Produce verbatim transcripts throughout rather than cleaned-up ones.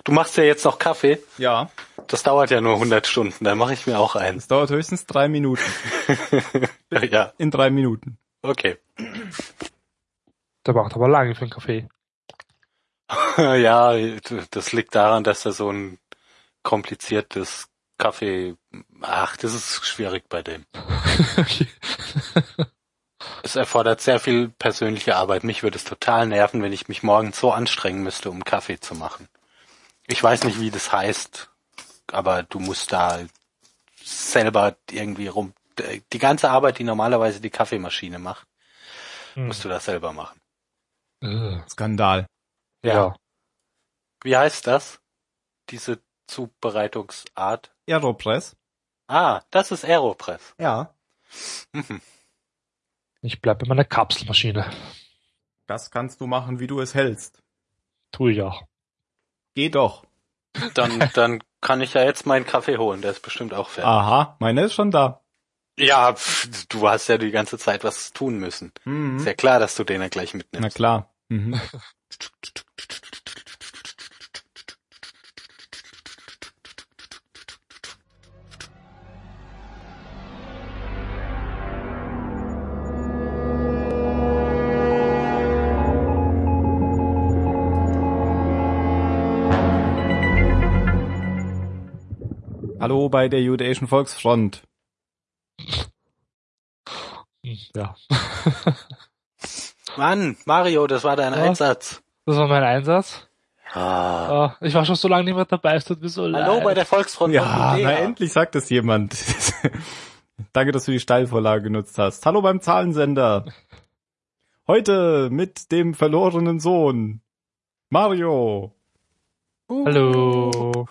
Du machst ja jetzt noch Kaffee. Ja. Das dauert ja nur hundert Stunden, dann mache ich mir auch einen. Das dauert höchstens drei Minuten. Ja. In drei Minuten. Okay. Der braucht aber lange für einen Kaffee. Ja, das liegt daran, dass er so ein kompliziertes Kaffee... Ach, das ist schwierig bei dem. Okay. Es erfordert sehr viel persönliche Arbeit. Mich würde es total nerven, wenn ich mich morgens so anstrengen müsste, um Kaffee zu machen. Ich weiß nicht, wie das heißt, aber du musst da selber irgendwie rum... Die ganze Arbeit, die normalerweise die Kaffeemaschine macht, hm. musst du das selber machen. Skandal. Ja. ja. Wie heißt das? Diese Zubereitungsart? Aeropress. Ah, das ist Aeropress. Ja. Mhm. Ich bleib bei meiner Kapselmaschine. Das kannst du machen, wie du es hältst. Tu ich auch. Geh doch. Dann, dann kann ich ja jetzt meinen Kaffee holen, der ist bestimmt auch fertig. Aha, meiner ist schon da. Ja, pff, du hast ja die ganze Zeit was tun müssen. Mhm. Ist ja klar, dass du den ja gleich mitnimmst. Na klar. Mhm. Hallo bei der Jüdischen Volksfront. Ja. Mann, Mario, das war dein ja, Einsatz. Das war mein Einsatz. Ah. Ich war schon so lange nicht mehr dabei, es tut mir so leid. Hallo bei der Volksfront. Ja, na endlich sagt es jemand. Danke, dass du die Steilvorlage genutzt hast. Hallo beim Zahlensender. Heute mit dem verlorenen Sohn. Mario. Uh. Hallo.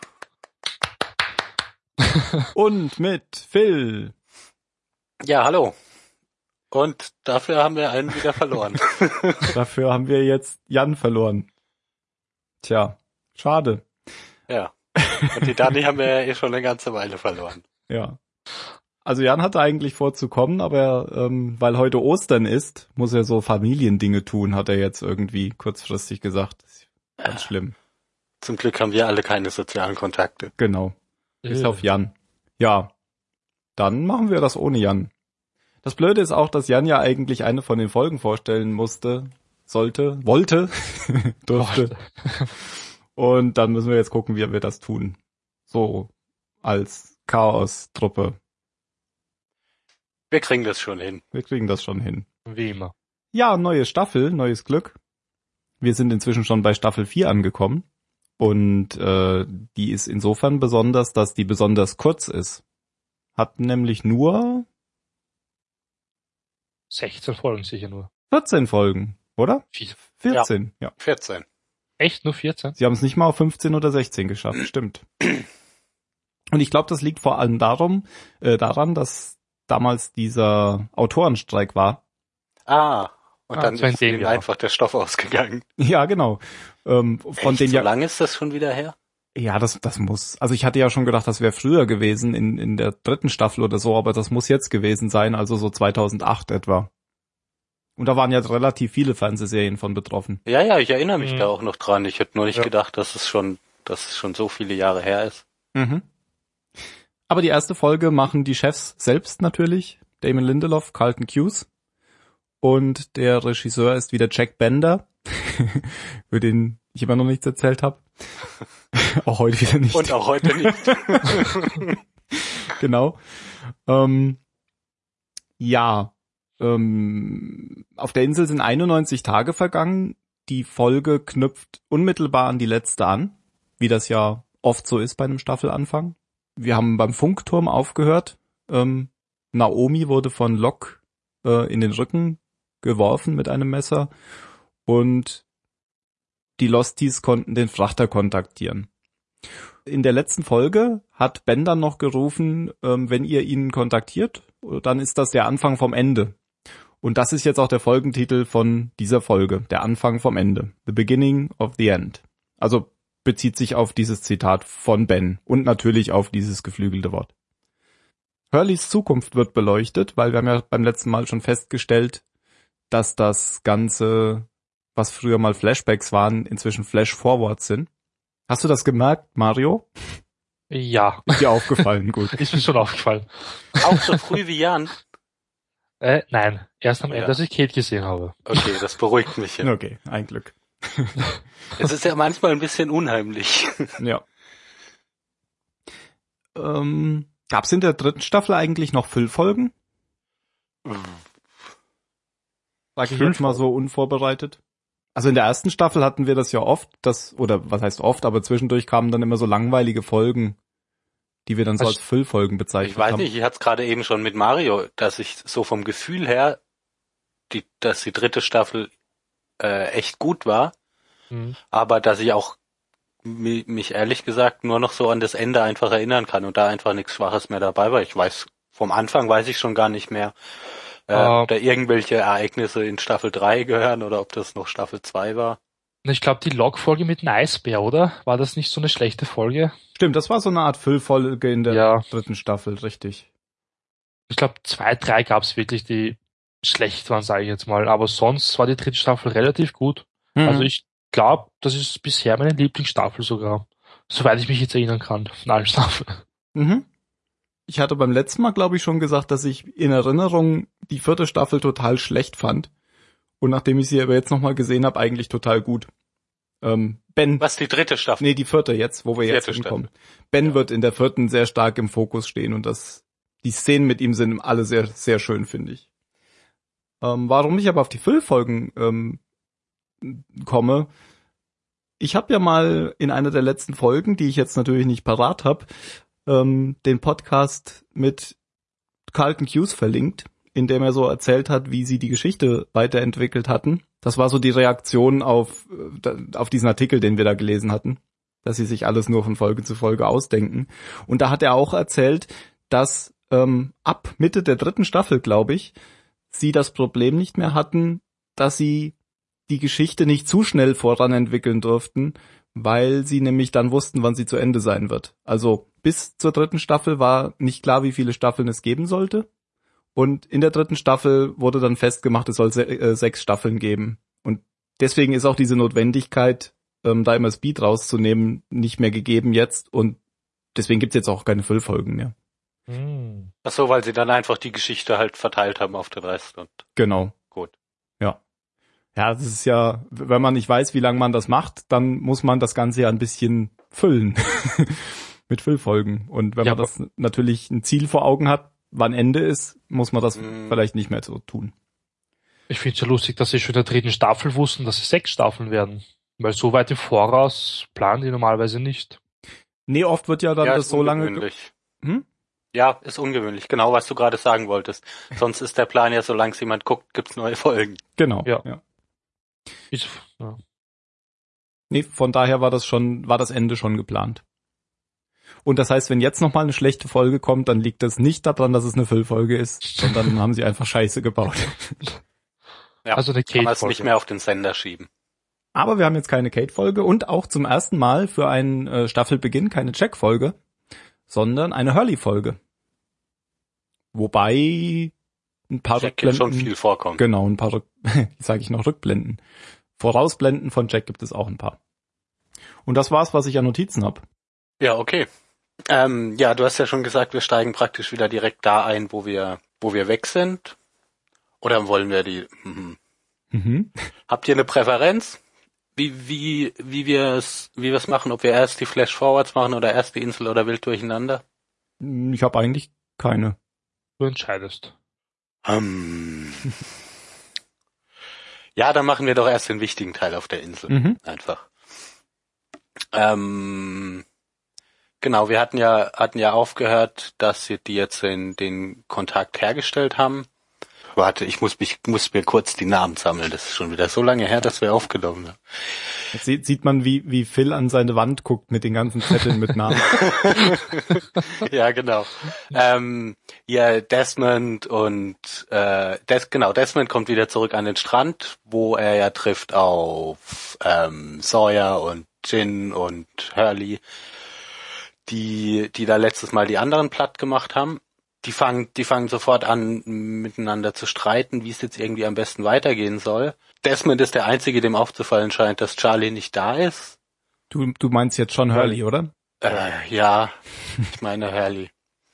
Und mit Phil. Ja, hallo. Und dafür haben wir einen wieder verloren. Dafür haben wir jetzt Jan verloren. Tja, schade. Ja. Und die Dani haben wir ja eh schon eine ganze Weile verloren. Ja. Also Jan hatte eigentlich vorzukommen, aber ähm, weil heute Ostern ist, muss er so Familiendinge tun, hat er jetzt irgendwie kurzfristig gesagt. Ganz schlimm. Zum Glück haben wir alle keine sozialen Kontakte. Genau. Bis auf Jan. Ja. Dann machen wir das ohne Jan. Das Blöde ist auch, dass Jan ja eigentlich eine von den Folgen vorstellen musste, sollte, wollte, durfte. Und dann müssen wir jetzt gucken, wie wir das tun. So, als Chaos-Truppe. Wir kriegen das schon hin. Wir kriegen das schon hin. Wie immer. Ja, neue Staffel, neues Glück. Wir sind inzwischen schon bei Staffel vier angekommen. Und äh, die ist insofern besonders, dass die besonders kurz ist. Hat nämlich nur sechzehn Folgen sicher nur. vierzehn Folgen, oder? vierzehn, ja. ja. vierzehn. Echt, nur vierzehn? Sie haben es nicht mal auf fünfzehn oder sechzehn geschafft, stimmt. Und ich glaube, das liegt vor allem darum, äh, daran, dass damals dieser Autorenstreik war. Ah, und ah, dann ist ihnen einfach der Stoff ausgegangen. Ja, genau. Ähm, von Echt, den so ja lange ist das schon wieder her? Ja, das das muss. Also ich hatte ja schon gedacht, das wäre früher gewesen, in in der dritten Staffel oder so, aber das muss jetzt gewesen sein, also so zweitausendacht etwa. Und da waren ja relativ viele Fernsehserien von betroffen. Ja, ja, ich erinnere mich mhm. da auch noch dran. Ich hätte nur nicht ja. gedacht, dass es schon, dass es schon so viele Jahre her ist. Mhm. Aber die erste Folge machen die Chefs selbst natürlich, Damon Lindelof, Carlton Cuse. Und der Regisseur ist wieder Jack Bender, über den ich immer noch nichts erzählt habe. Auch heute wieder nicht. Und auch heute nicht. Genau. Ähm, ja, ähm, auf der Insel sind einundneunzig Tage vergangen. Die Folge knüpft unmittelbar an die letzte an, wie das ja oft so ist bei einem Staffelanfang. Wir haben beim Funkturm aufgehört. Ähm, Naomi wurde von Locke äh, in den Rücken geworfen mit einem Messer und die Losties konnten den Frachter kontaktieren. In der letzten Folge hat Ben dann noch gerufen, ähm, wenn ihr ihn kontaktiert, dann ist das der Anfang vom Ende. Und das ist jetzt auch der Folgentitel von dieser Folge, der Anfang vom Ende. The beginning of the end. Also bezieht sich auf dieses Zitat von Ben und natürlich auf dieses geflügelte Wort. Hurleys Zukunft wird beleuchtet, weil wir haben ja beim letzten Mal schon festgestellt, dass das Ganze, was früher mal Flashbacks waren, inzwischen Flash-Forwards sind. Hast du das gemerkt, Mario? Ja. Ist dir aufgefallen, gut. Ist mir schon aufgefallen. Auch so früh wie Jan? Äh, nein, erst am Ende, Ja. als ich Kate gesehen habe. Okay, das beruhigt mich ja. Okay, ein Glück. Es ist ja manchmal ein bisschen unheimlich. Ja. Ähm, gab es in der dritten Staffel eigentlich noch Füllfolgen? Sag ich jetzt mal so unvorbereitet. Also in der ersten Staffel hatten wir das ja oft, das, oder was heißt oft, aber zwischendurch kamen dann immer so langweilige Folgen, die wir dann so Also, als Füllfolgen bezeichnet Ich weiß haben. nicht, ich hatte es gerade eben schon mit Mario, dass ich so vom Gefühl her, die, dass die dritte Staffel äh, echt gut war, Mhm. aber dass ich auch mi- mich ehrlich gesagt nur noch so an das Ende einfach erinnern kann und da einfach nichts Schwaches mehr dabei war. Ich weiß, vom Anfang weiß ich schon gar nicht mehr, äh, Uh, ob da irgendwelche Ereignisse in Staffel drei gehören oder ob das noch Staffel zwei war. Ich glaube, die Log-Folge mit dem Eisbär, oder? War das nicht so eine schlechte Folge? Stimmt, das war so eine Art Füllfolge in der Ja. dritten Staffel, richtig. Ich glaube, zwei, drei gab's wirklich, die schlecht waren, sage ich jetzt mal. Aber sonst war die dritte Staffel relativ gut. Mhm. Also ich glaube, das ist bisher meine Lieblingsstaffel sogar. Soweit ich mich jetzt erinnern kann, von allen Staffeln. Mhm. Ich hatte beim letzten Mal, glaube ich, schon gesagt, dass ich in Erinnerung die vierte Staffel total schlecht fand. Und nachdem ich sie aber jetzt nochmal gesehen habe, eigentlich total gut. Ähm, Ben, Was, die dritte Staffel? nee, die vierte jetzt, wo wir jetzt Vierte hinkommen. Ben Ja. wird in der vierten sehr stark im Fokus stehen und das, die Szenen mit ihm sind alle sehr, sehr schön, finde ich. Ähm, warum ich aber auf die Füllfolgen ähm, komme, ich habe ja mal in einer der letzten Folgen, die ich jetzt natürlich nicht parat habe, ähm, den Podcast mit Carlton Cuse verlinkt, in dem er so erzählt hat, wie sie die Geschichte weiterentwickelt hatten. Das war so die Reaktion auf, äh, auf diesen Artikel, den wir da gelesen hatten, dass sie sich alles nur von Folge zu Folge ausdenken. Und da hat er auch erzählt, dass ähm, ab Mitte der dritten Staffel, glaube ich, sie das Problem nicht mehr hatten, dass sie die Geschichte nicht zu schnell voranentwickeln durften, weil sie nämlich dann wussten, wann sie zu Ende sein wird. Also bis zur dritten Staffel war nicht klar, wie viele Staffeln es geben sollte. Und in der dritten Staffel wurde dann festgemacht, es soll se- äh, sechs Staffeln geben. Und deswegen ist auch diese Notwendigkeit, ähm, da immer Speed rauszunehmen, nicht mehr gegeben jetzt. Und deswegen gibt's jetzt auch keine Füllfolgen mehr. Hm. Ach so, weil sie dann einfach die Geschichte halt verteilt haben auf den Rest und Genau. gut. Ja. Ja, das ist ja, wenn man nicht weiß, wie lange man das macht, dann muss man das Ganze ja ein bisschen füllen. Mit Füllfolgen. Und wenn Ja, man das natürlich ein Ziel vor Augen hat, wann Ende ist, muss man das Mm. vielleicht nicht mehr so tun. Ich finde es ja lustig, dass sie schon in der dritten Staffel wussten, dass es sechs Staffeln werden. Weil so weit im Voraus planen die normalerweise nicht. Nee, oft wird ja dann ja, das ist so lange... ge- ungewöhnlich. Hm? Ja, ist ungewöhnlich. Genau, was du gerade sagen wolltest. Sonst ist der Plan ja, solange es jemand guckt, gibt's neue Folgen. Genau. Ja. ja. Ist, ja. Nee, von daher war das schon, war das Ende schon geplant. Und das heißt, wenn jetzt nochmal eine schlechte Folge kommt, dann liegt das nicht daran, dass es eine Füllfolge ist, sondern haben sie einfach Scheiße gebaut. Ja, Also eine kann man es Kate-Folge. nicht mehr auf den Sender schieben. Aber wir haben jetzt keine Kate-Folge und auch zum ersten Mal für einen äh, Staffelbeginn keine Jack-Folge, sondern eine Hurley-Folge. Wobei ein paar Jack kann Rückblenden, schon viel vorkommen. genau, ein paar, Rück, sage ich noch, Rückblenden. Vorausblenden von Jack gibt es auch ein paar. Und das war's, was ich an Notizen habe. Ja, okay. Ähm, ja, du hast ja schon gesagt, wir steigen praktisch wieder direkt da ein, wo wir, wo wir weg sind. Oder wollen wir die? Mhm. Mhm. Habt ihr eine Präferenz? Wie, wie, wie wir es, wie wir es machen? Ob wir erst die Flash Forwards machen oder erst die Insel oder wild durcheinander? Ich habe eigentlich keine. Du entscheidest. Ähm. Ja, dann machen wir doch erst den wichtigen Teil auf der Insel. Mhm. Einfach. Ähm, genau, wir hatten ja, hatten ja aufgehört, dass sie die jetzt den, den Kontakt hergestellt haben. Warte, ich muss mich, muss mir kurz die Namen sammeln. Das ist schon wieder so lange her, dass wir aufgenommen haben. Jetzt sieht, sieht man, wie, wie Phil an seine Wand guckt mit den ganzen Zetteln mit Namen. Ja, genau. Ähm, ja, Desmond und äh, Des, genau, Desmond kommt wieder zurück an den Strand, wo er ja trifft auf ähm, Sawyer und Jin und Hurley, die, die da letztes Mal die anderen platt gemacht haben. Die fangen, die fangen sofort an, miteinander zu streiten, wie es jetzt irgendwie am besten weitergehen soll. Desmond ist der Einzige, dem aufzufallen scheint, dass Charlie nicht da ist. Du, du meinst jetzt schon Hurley, oder? Äh, ja, ich meine Hurley.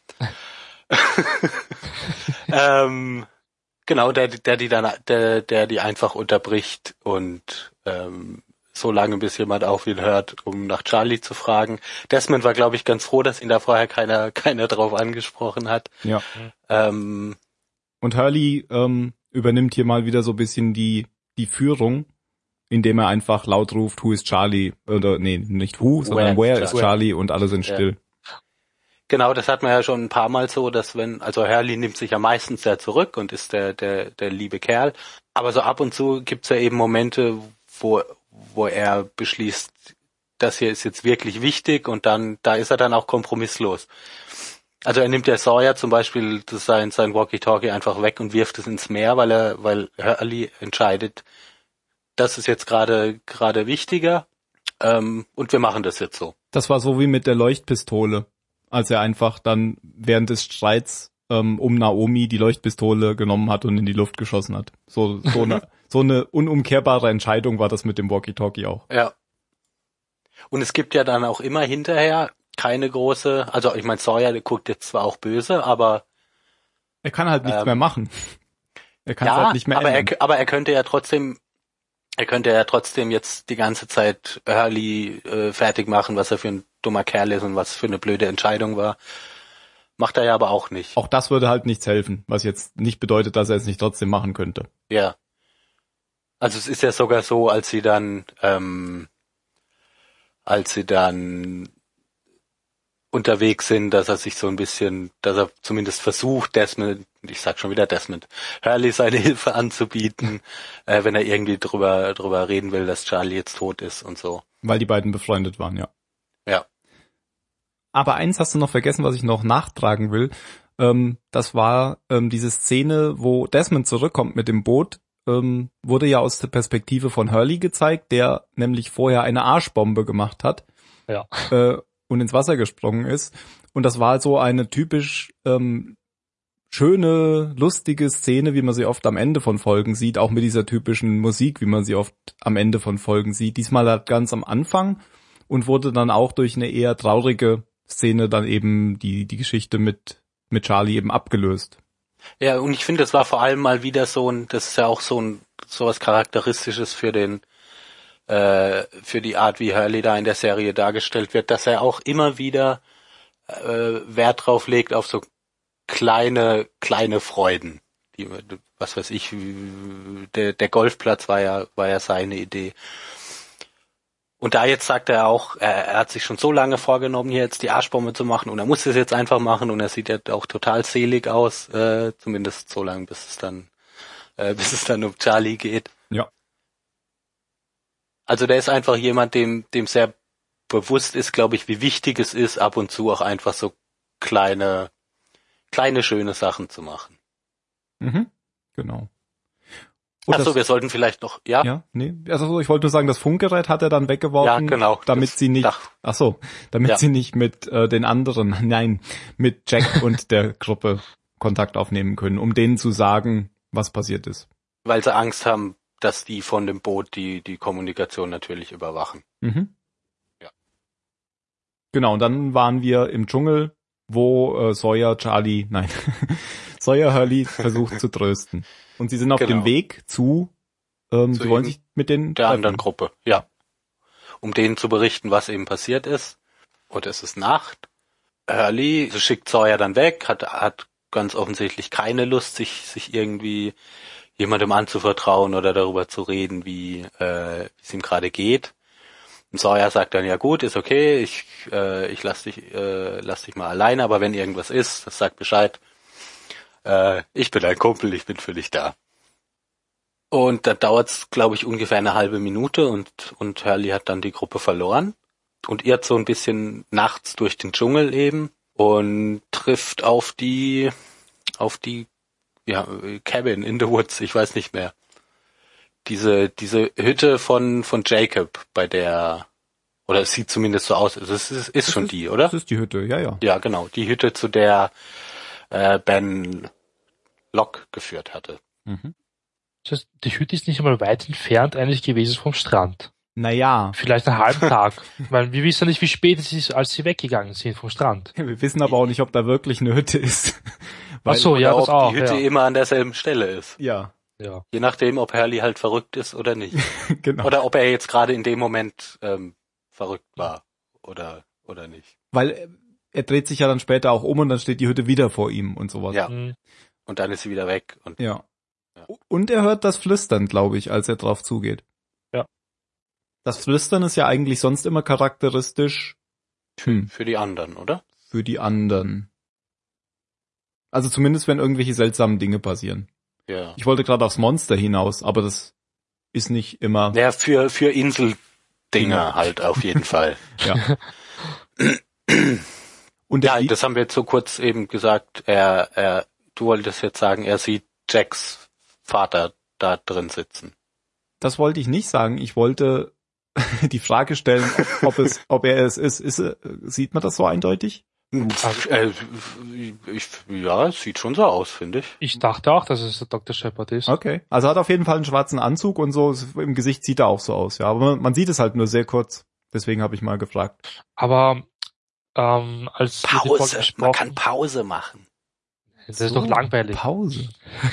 ähm, genau, der, der die dann, der, der die einfach unterbricht und ähm, so lange, bis jemand auf ihn hört, um nach Charlie zu fragen. Desmond war, glaube ich, ganz froh, dass ihn da vorher keiner, keiner drauf angesprochen hat. Ja. Ähm, Und Hurley ähm, übernimmt hier mal wieder so ein bisschen die die Führung, indem er einfach laut ruft, who is Charlie? Oder nee, nicht who, sondern where, where is Charlie? Charlie? Und alle sind still. Ja. Genau, das hat man ja schon ein paar Mal so, dass wenn, also Hurley nimmt sich ja meistens sehr zurück und ist der der der liebe Kerl. Aber so ab und zu gibt's ja eben Momente, wo wo er beschließt, das hier ist jetzt wirklich wichtig und dann, da ist er dann auch kompromisslos. Also er nimmt ja Sawyer zum Beispiel sein, sein Walkie-Talkie einfach weg und wirft es ins Meer, weil er, weil Hurley entscheidet, das ist jetzt gerade, gerade wichtiger, ähm, und wir machen das jetzt so. Das war so wie mit der Leuchtpistole, als er einfach dann während des Streits ähm, um Naomi die Leuchtpistole genommen hat und in die Luft geschossen hat. So, so eine, so eine unumkehrbare Entscheidung war das mit dem Walkie-Talkie auch. Ja. Und es gibt ja dann auch immer hinterher keine große, also ich meine, Sawyer, der guckt jetzt zwar auch böse, aber er kann halt nichts ähm, mehr machen. Er kann ja, halt nicht mehr aber ändern. er, aber er könnte ja trotzdem, er könnte ja trotzdem jetzt die ganze Zeit Hurley äh, fertig machen, was er für ein dummer Kerl ist und was für eine blöde Entscheidung war. Macht er ja aber auch nicht. Auch das würde halt nichts helfen, was jetzt nicht bedeutet, dass er es nicht trotzdem machen könnte. Ja. Also es ist ja sogar so, als sie dann, ähm, als sie dann unterwegs sind, dass er sich so ein bisschen, dass er zumindest versucht, Desmond, ich sag schon wieder Desmond, Hurley seine Hilfe anzubieten, äh, wenn er irgendwie drüber drüber reden will, dass Charlie jetzt tot ist und so. Weil die beiden befreundet waren, ja. Ja. Aber eins hast du noch vergessen, was ich noch nachtragen will. Ähm, das war ähm, diese Szene, wo Desmond zurückkommt mit dem Boot, ähm, wurde ja aus der Perspektive von Hurley gezeigt, der nämlich vorher eine Arschbombe gemacht hat. Ja. Äh, und ins Wasser gesprungen ist. Und das war so eine typisch ähm, schöne, lustige Szene, wie man sie oft am Ende von Folgen sieht, auch mit dieser typischen Musik, wie man sie oft am Ende von Folgen sieht. Diesmal halt ganz am Anfang und wurde dann auch durch eine eher traurige Szene dann eben die die Geschichte mit mit Charlie eben abgelöst. Ja, und ich finde, das war vor allem mal wieder so ein, das ist ja auch so ein sowas Charakteristisches für den für die Art, wie Hurley da in der Serie dargestellt wird, dass er auch immer wieder äh, Wert drauf legt auf so kleine, kleine Freuden. Die, was weiß ich, der, der Golfplatz war ja, war ja seine Idee. Und da jetzt sagt er auch, er, er hat sich schon so lange vorgenommen, hier jetzt die Arschbombe zu machen und er muss es jetzt einfach machen und er sieht ja auch total selig aus, äh, zumindest so lange, bis es dann, äh, bis es dann um Charlie geht. Ja. Also der ist einfach jemand, dem dem sehr bewusst ist, glaube ich, wie wichtig es ist, ab und zu auch einfach so kleine, kleine schöne Sachen zu machen. Mhm, genau. Ach so, wir sollten vielleicht noch, ja? Ja, nee, also ich wollte nur sagen, das Funkgerät hat er dann weggeworfen, ja, genau, damit sie nicht, Dach. ach so, damit ja. sie nicht mit äh, den anderen, nein, mit Jack und der Gruppe Kontakt aufnehmen können, um denen zu sagen, was passiert ist. Weil sie Angst haben, dass die von dem Boot die die Kommunikation natürlich überwachen. Mhm. Ja. Genau, und dann waren wir im Dschungel, wo äh, Sawyer Charlie, nein, Sawyer Hurley versucht zu trösten. Und sie sind auf genau. dem Weg zu, ähm, zu sie wollen sich mit den der treffen. anderen Gruppe, ja. Um denen zu berichten, was eben passiert ist. Und es ist Nacht. Hurley schickt Sawyer dann weg, hat hat ganz offensichtlich keine Lust, sich sich irgendwie jemandem anzuvertrauen oder darüber zu reden, wie äh, wie es ihm gerade geht. Und Sawyer sagt dann, ja gut, ist okay, ich äh, ich lass dich äh, lass dich mal alleine, aber wenn irgendwas ist, das sagt Bescheid. Äh, ich bin dein Kumpel, ich bin für dich da. Und da dauert's, glaube ich, ungefähr eine halbe Minute und und Hurley hat dann die Gruppe verloren und irrt so ein bisschen nachts durch den Dschungel eben und trifft auf die auf die ja, Cabin in the Woods, ich weiß nicht mehr. Diese, diese Hütte von, von Jacob, bei der, oder es sieht zumindest so aus, also es ist, ist schon ist, die, oder? Das ist die Hütte, ja, ja. Ja, genau, die Hütte, zu der äh, Ben Locke geführt hatte. Mhm. Das heißt, die Hütte ist nicht einmal weit entfernt eigentlich gewesen vom Strand. Naja. Vielleicht einen halben Tag. Weil wir wissen nicht, wie spät es ist, als sie weggegangen sind vom Strand. Wir wissen aber auch nicht, ob da wirklich eine Hütte ist. Ach so, ja, Oder das ob auch. die Hütte Ja. immer an derselben Stelle ist. Ja, Ja. Je nachdem, ob Hurley halt verrückt ist oder nicht. genau. Oder ob er jetzt gerade in dem Moment ähm, verrückt war oder oder nicht. Weil er, er dreht sich ja dann später auch um und dann steht die Hütte wieder vor ihm und sowas. Ja. Mhm. Und dann ist sie wieder weg. Und Ja. Ja. Und er hört das Flüstern, glaube ich, als er drauf zugeht. Ja. Das Flüstern ist ja eigentlich sonst immer charakteristisch hm, für die anderen, oder? für die anderen. Also zumindest, wenn irgendwelche seltsamen Dinge passieren. Ja. Ich wollte gerade aufs Monster hinaus, aber das ist nicht immer... Ja, für für Inseldinger Dinger. halt auf jeden Fall. Ja. Und der Ja, Lied- das haben wir jetzt so kurz eben gesagt. Er, er, du wolltest jetzt sagen, er sieht Jacks Vater da drin sitzen. das wollte ich nicht sagen. Ich wollte die Frage stellen, ob, ob es, ob er es ist. ist. er- Sieht man das so eindeutig? Also, äh, ich, ja, es sieht schon so aus, finde ich. Ich dachte auch, dass es der Doktor Shepard ist. Okay. Also hat auf jeden Fall einen schwarzen Anzug und so. Im Gesicht sieht er auch so aus, ja. Aber man, man sieht es halt nur sehr kurz. Deswegen habe ich mal gefragt. Aber ähm, als wir die Folge Pause, man besprochen- kann Pause machen. das ist doch langweilig. Pause.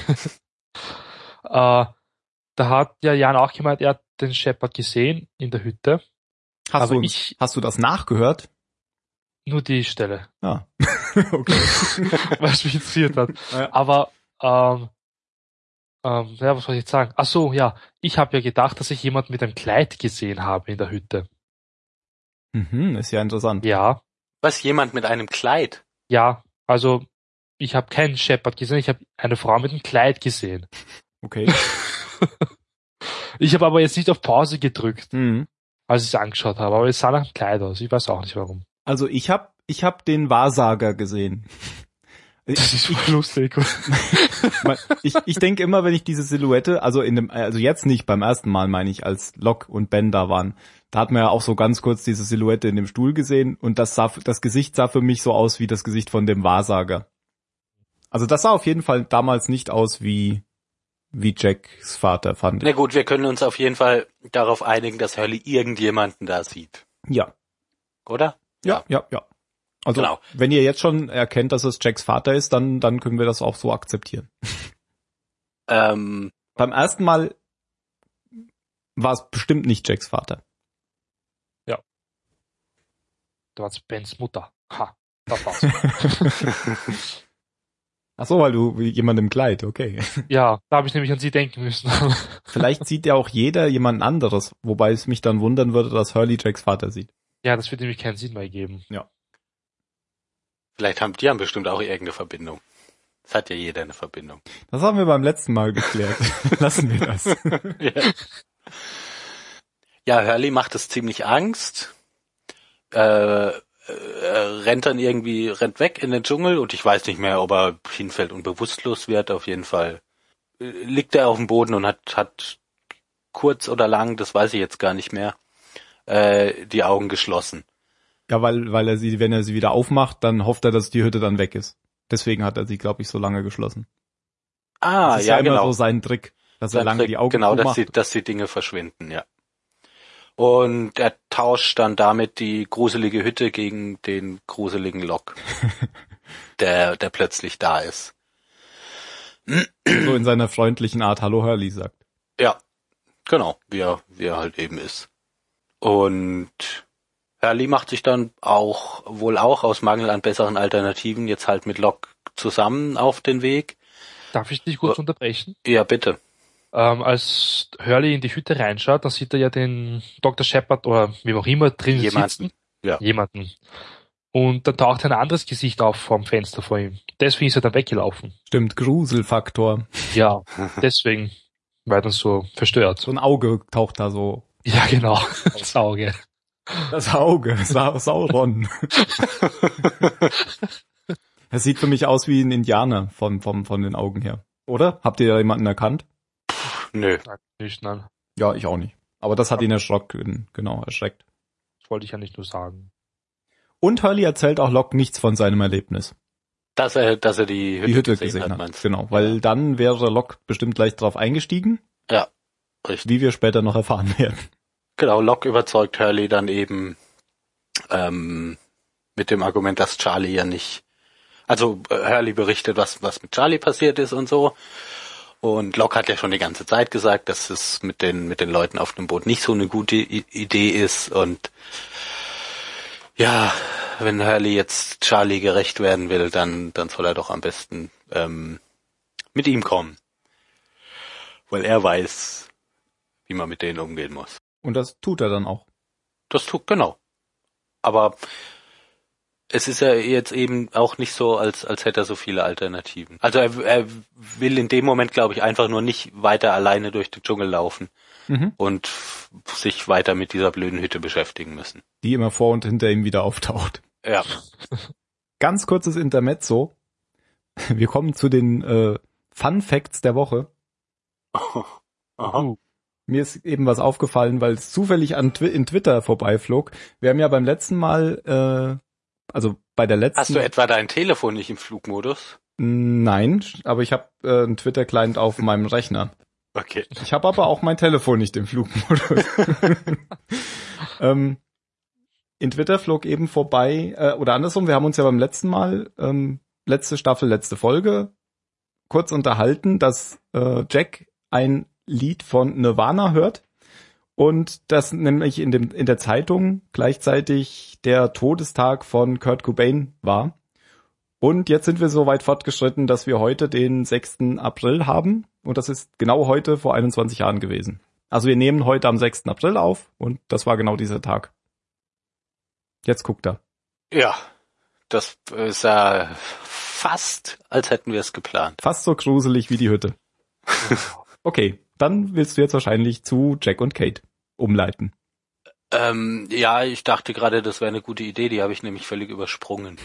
Äh, da hat ja Jan auch gemeint, er hat den Shepard gesehen in der Hütte. Hast, Aber du, uns- ich- hast du das nachgehört? Nur die Stelle, Ja. Okay. was mich interessiert hat. Ja. Aber ähm, ähm, ja, was soll ich jetzt sagen? Ach so, ja, ich habe ja gedacht, dass ich jemand mit einem Kleid gesehen habe in der Hütte. Mhm, ist ja interessant. Ja, Was, jemand mit einem Kleid? ja, also ich habe keinen Shepard gesehen, ich habe eine Frau mit einem Kleid gesehen. Okay. Ich habe aber jetzt nicht auf Pause gedrückt, Mhm. als ich es angeschaut habe, aber es sah nach einem Kleid aus. Ich weiß auch nicht warum. Also ich habe ich hab den Wahrsager gesehen. Das ist voll lustig. Ich, ich denke immer, wenn ich diese Silhouette, also in dem, also jetzt nicht beim ersten Mal, meine ich, als Locke und Ben da waren, da hat man ja auch so ganz kurz diese Silhouette in dem Stuhl gesehen und das sah, das Gesicht sah für mich so aus wie das Gesicht von dem Wahrsager. Also das sah auf jeden Fall damals nicht aus wie wie Jacks Vater, fand ich. Na gut, wir können uns auf jeden Fall darauf einigen, dass Hurley irgendjemanden da sieht. Ja, Oder? ja, ja, ja. Also Genau. wenn ihr jetzt schon erkennt, dass es Jacks Vater ist, dann dann können wir das auch so akzeptieren. Ähm, Beim ersten Mal war es bestimmt nicht Jacks Vater. Da war's Bens Mutter. Ha, das war's. Ach so, weil du wie jemand im Kleid, okay. Ja, da habe ich nämlich an sie denken müssen. Vielleicht sieht ja auch jeder jemand anderes, wobei es mich dann wundern würde, dass Hurley Jacks Vater sieht. Ja, das wird nämlich keinen Sinn mehr geben. vielleicht haben die haben bestimmt auch irgendeine Verbindung. Es hat ja jeder eine Verbindung. Das haben wir beim letzten Mal geklärt. Lassen wir das. Ja. Ja, Hurley macht es ziemlich Angst. Äh, äh, rennt dann irgendwie, rennt weg in den Dschungel und ich weiß nicht mehr, ob er hinfällt und bewusstlos wird. Auf jeden Fall äh, liegt er auf dem Boden und hat, hat kurz oder lang, das weiß ich jetzt gar nicht mehr, äh, die Augen geschlossen. Ja, weil, weil er sie, wenn er sie wieder aufmacht, dann hofft er, dass die Hütte dann weg ist. Deswegen hat er sie, glaube ich, so lange geschlossen. Ah, das ist ja, ja, immer genau. so sein Trick, dass er lange die Augen genau, dass zumacht. die, dass die Dinge verschwinden, ja. Und er tauscht dann damit die gruselige Hütte gegen den gruseligen Locke, der, der plötzlich da ist. So in seiner freundlichen Art Hallo Hurley sagt. Ja, genau, wie er, wie er halt eben ist. Und Hurley macht sich dann auch, wohl auch aus Mangel an besseren Alternativen, jetzt halt mit Locke zusammen auf den Weg. Darf ich dich kurz unterbrechen? Ja, bitte. Ähm, als Hurley in die Hütte reinschaut, dann sieht er ja den Doktor Shepard oder wie auch immer drin Jemanden, sitzen. ja. Jemanden. Und dann taucht ein anderes Gesicht auf vom Fenster vor ihm. Deswegen ist er dann weggelaufen. Stimmt, Gruselfaktor. Ja, deswegen war er dann so verstört. So ein Auge taucht da so. Ja, genau. Das Auge. Das Auge, Sa Sauron. Er sieht für mich aus wie ein Indianer von, von, von den Augen her. Oder? Habt ihr da jemanden erkannt? Nö. Nein, nicht, nein. Ja, ich auch nicht. Aber das hat ihn erschrocken, genau, erschreckt. Das wollte ich ja nicht nur sagen. Und Hurley erzählt auch Locke nichts von seinem Erlebnis. Dass er, dass er die Hütte, Die Hütte gesehen, gesehen hat, hat, meinst du? genau. Weil dann wäre Locke bestimmt gleich drauf eingestiegen, Ja, richtig. wie wir später noch erfahren werden. Genau, Locke überzeugt Hurley dann eben ähm, mit dem Argument, dass Charlie ja nicht, also äh, Hurley berichtet, was was mit Charlie passiert ist und so. Und Locke hat ja schon die ganze Zeit gesagt, dass es mit den mit den Leuten auf dem Boot nicht so eine gute I- Idee ist. Und ja, wenn Hurley jetzt Charlie gerecht werden will, dann dann soll er doch am besten ähm, mit ihm kommen, weil er weiß, wie man mit denen umgehen muss. Und das tut er dann auch. Das tut, genau. Aber es ist ja jetzt eben auch nicht so, als als hätte er so viele Alternativen. Also er, er will in dem Moment, glaube ich, einfach nur nicht weiter alleine durch den Dschungel laufen Mhm. und sich weiter mit dieser blöden Hütte beschäftigen müssen. Die immer vor und hinter ihm wieder auftaucht. Ja. Ganz kurzes Intermezzo. Wir kommen zu den äh, Fun Facts der Woche. Aha. Uh, Mir ist eben was aufgefallen, weil es zufällig an Twi- in Twitter vorbeiflog. Wir haben ja beim letzten Mal, äh, also bei der letzten... Hast du etwa dein Telefon nicht im Flugmodus? Nein, aber ich habe äh, einen Twitter-Client auf meinem Rechner. Okay. Ich habe aber auch mein Telefon nicht im Flugmodus. ähm, in Twitter flog eben vorbei, äh, oder andersrum, wir haben uns ja beim letzten Mal, ähm, letzte Staffel, letzte Folge, kurz unterhalten, dass äh, Jack ein Lied von Nirvana hört und das nämlich in dem in der Zeitung gleichzeitig der Todestag von Kurt Cobain war. Und jetzt sind wir so weit fortgeschritten, dass wir heute den sechsten April haben und das ist genau heute vor einundzwanzig Jahren gewesen. Also wir nehmen heute am sechsten April auf und das war genau dieser Tag. Jetzt guckt er. Ja, das ist ja fast, als hätten wir es geplant. Fast so gruselig wie die Hütte. Okay, dann willst du jetzt wahrscheinlich zu Jack und Kate umleiten. Ähm, ja, ich dachte gerade, das wäre eine gute Idee, die habe ich nämlich völlig übersprungen.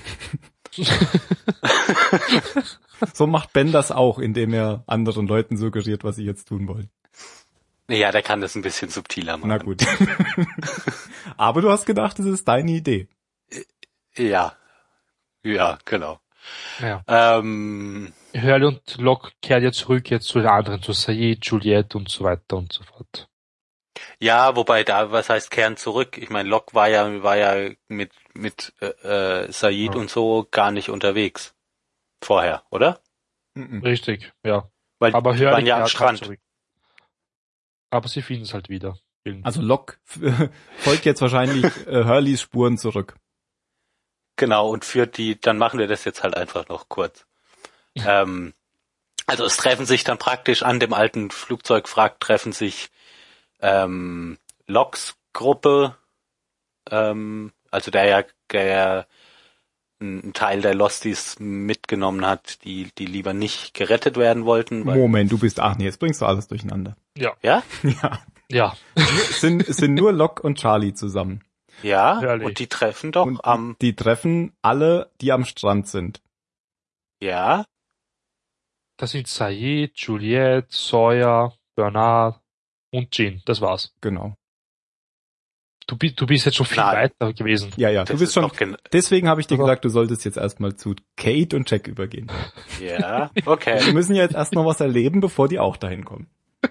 So macht Ben das auch, indem er anderen Leuten suggeriert, was sie jetzt tun wollen. Ja, der kann das ein bisschen subtiler machen. Na gut. Aber du hast gedacht, es ist deine Idee. Ja, ja, genau. ja. Ähm, Hurley und Locke kehren ja zurück jetzt zu den anderen, zu Sayid, Juliette und so weiter und so fort. ja, wobei da, was heißt Kern zurück? Ich meine, Locke war ja war ja mit mit äh, äh, Sayid Ja. und so gar nicht unterwegs vorher, oder? Mhm. Richtig, ja. Weil Aber die waren Hurley ja am kehrt Strand. zurück. Aber sie finden es halt wieder. Irgendwie. Also Locke folgt jetzt wahrscheinlich äh, Hurleys Spuren zurück. Genau, und führt die, dann machen wir das jetzt halt einfach noch kurz. ähm, also es treffen sich dann praktisch an dem alten Flugzeugwrack, treffen sich ähm, Lockes Gruppe, ähm, also der ja, der ja einen Teil der Losties mitgenommen hat, die die lieber nicht gerettet werden wollten. Weil, Moment, du bist, ach nee, jetzt bringst du alles durcheinander. ja, ja? Ja, ja. es sind, es sind nur Locke und Charlie zusammen. Ja, Herrlich. und die treffen doch Und am, die treffen alle, die am Strand sind. ja, Das sind Sayid, Juliette, Sawyer, Bernard und Jean. Das war's. Genau. Du, bi- du bist jetzt schon viel Nein. weiter gewesen. Ja, ja, das du bist ist schon, doch gen- deswegen habe ich dir Aber- gesagt, du solltest jetzt erstmal zu Kate und Jack übergehen. ja, Wir okay, müssen ja jetzt erst noch was erleben, bevor die auch dahin kommen.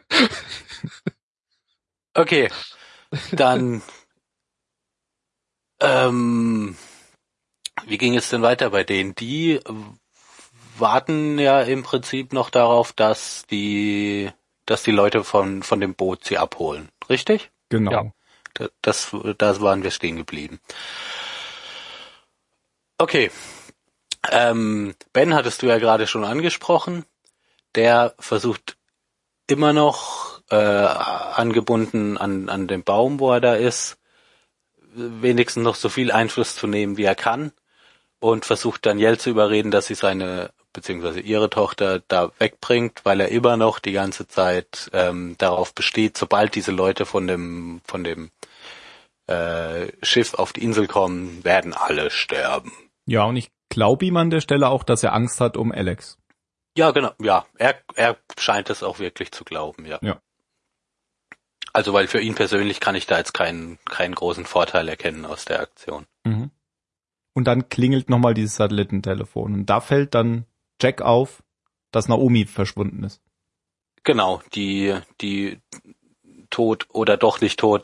okay, dann, ähm, wie ging es denn weiter bei denen? Die warten ja im Prinzip noch darauf, dass die, dass die Leute von, von dem Boot sie abholen. Richtig? Genau. Ja. Da- Das, da waren wir stehen geblieben. Okay. Ähm, Ben hattest du ja gerade schon angesprochen. Der versucht immer noch äh, angebunden an, an den Baum, wo er da ist, wenigstens noch so viel Einfluss zu nehmen, wie er kann, und versucht Danielle zu überreden, dass sie seine beziehungsweise ihre Tochter da wegbringt, weil er immer noch die ganze Zeit ähm, darauf besteht, sobald diese Leute von dem von dem äh, Schiff auf die Insel kommen, werden alle sterben. Ja, und ich glaube ihm an der Stelle auch, dass er Angst hat um Alex. Ja, genau. Ja, er er scheint es auch wirklich zu glauben, ja. Ja. Also, weil für ihn persönlich kann ich da jetzt keinen keinen großen Vorteil erkennen aus der Aktion. Mhm. Und dann klingelt nochmal dieses Satellitentelefon. Und da fällt dann Jack auf, dass Naomi verschwunden ist. Genau, die die tot oder doch nicht tot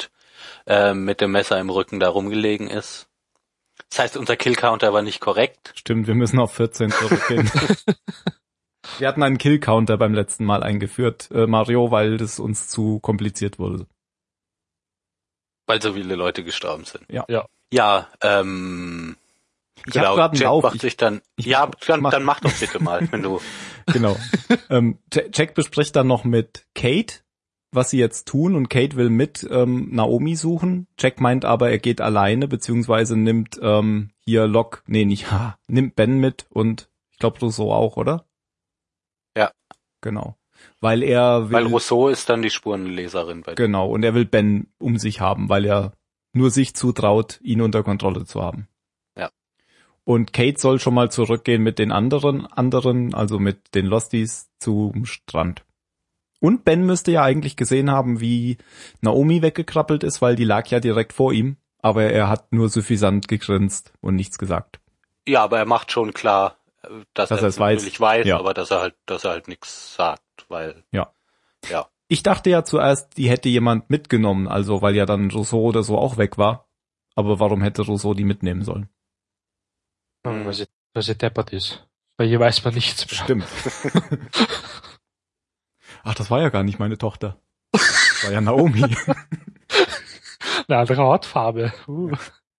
äh, mit dem Messer im Rücken da rumgelegen ist. Das heißt, unser Kill-Counter war nicht korrekt. Stimmt, wir müssen auf vierzehn zurückgehen. Wir hatten einen Kill-Counter beim letzten Mal eingeführt, äh, Mario, weil das uns zu kompliziert wurde. Weil so viele Leute gestorben sind. Ja. Ja. Ja, ähm... Ich genau, hab grad einen Jack Lauf. macht Ich- sich dann... ich ja, dann mach- dann mach doch bitte mal, wenn du... Genau. ähm, Ja- Jack bespricht dann noch mit Kate, was sie jetzt tun, und Kate will mit ähm, Naomi suchen. Jack meint aber, er geht alleine, beziehungsweise nimmt ähm, hier Locke, nee, nicht, ha, nimmt Ben mit und ich glaube Rousseau auch, oder? Ja. Genau. Weil er will, Weil Rousseau ist dann die Spurenleserin bei dir. genau, und er will Ben um sich haben, weil er nur sich zutraut, ihn unter Kontrolle zu haben. Ja. Und Kate soll schon mal zurückgehen mit den anderen, anderen, also mit den Losties zum Strand. Und Ben müsste ja eigentlich gesehen haben, wie Naomi weggekrabbelt ist, weil die lag ja direkt vor ihm, aber er hat nur suffisant gegrinst und nichts gesagt. Ja, aber er macht schon klar, äh, dass, Dass er er es es weiß. natürlich weiß, Ja. aber dass er halt, dass er halt nichts sagt, weil... Ja. Ja. Ich dachte ja zuerst, die hätte jemand mitgenommen, also weil ja dann Rousseau oder so auch weg war. Aber warum hätte Rousseau die mitnehmen sollen? Mhm. Weil sie, weil sie deppert ist. Weil hier weiß man nichts mehr. Stimmt. Ach, das war ja gar nicht meine Tochter. Das war ja Naomi. Eine andere Hautfarbe. Uh.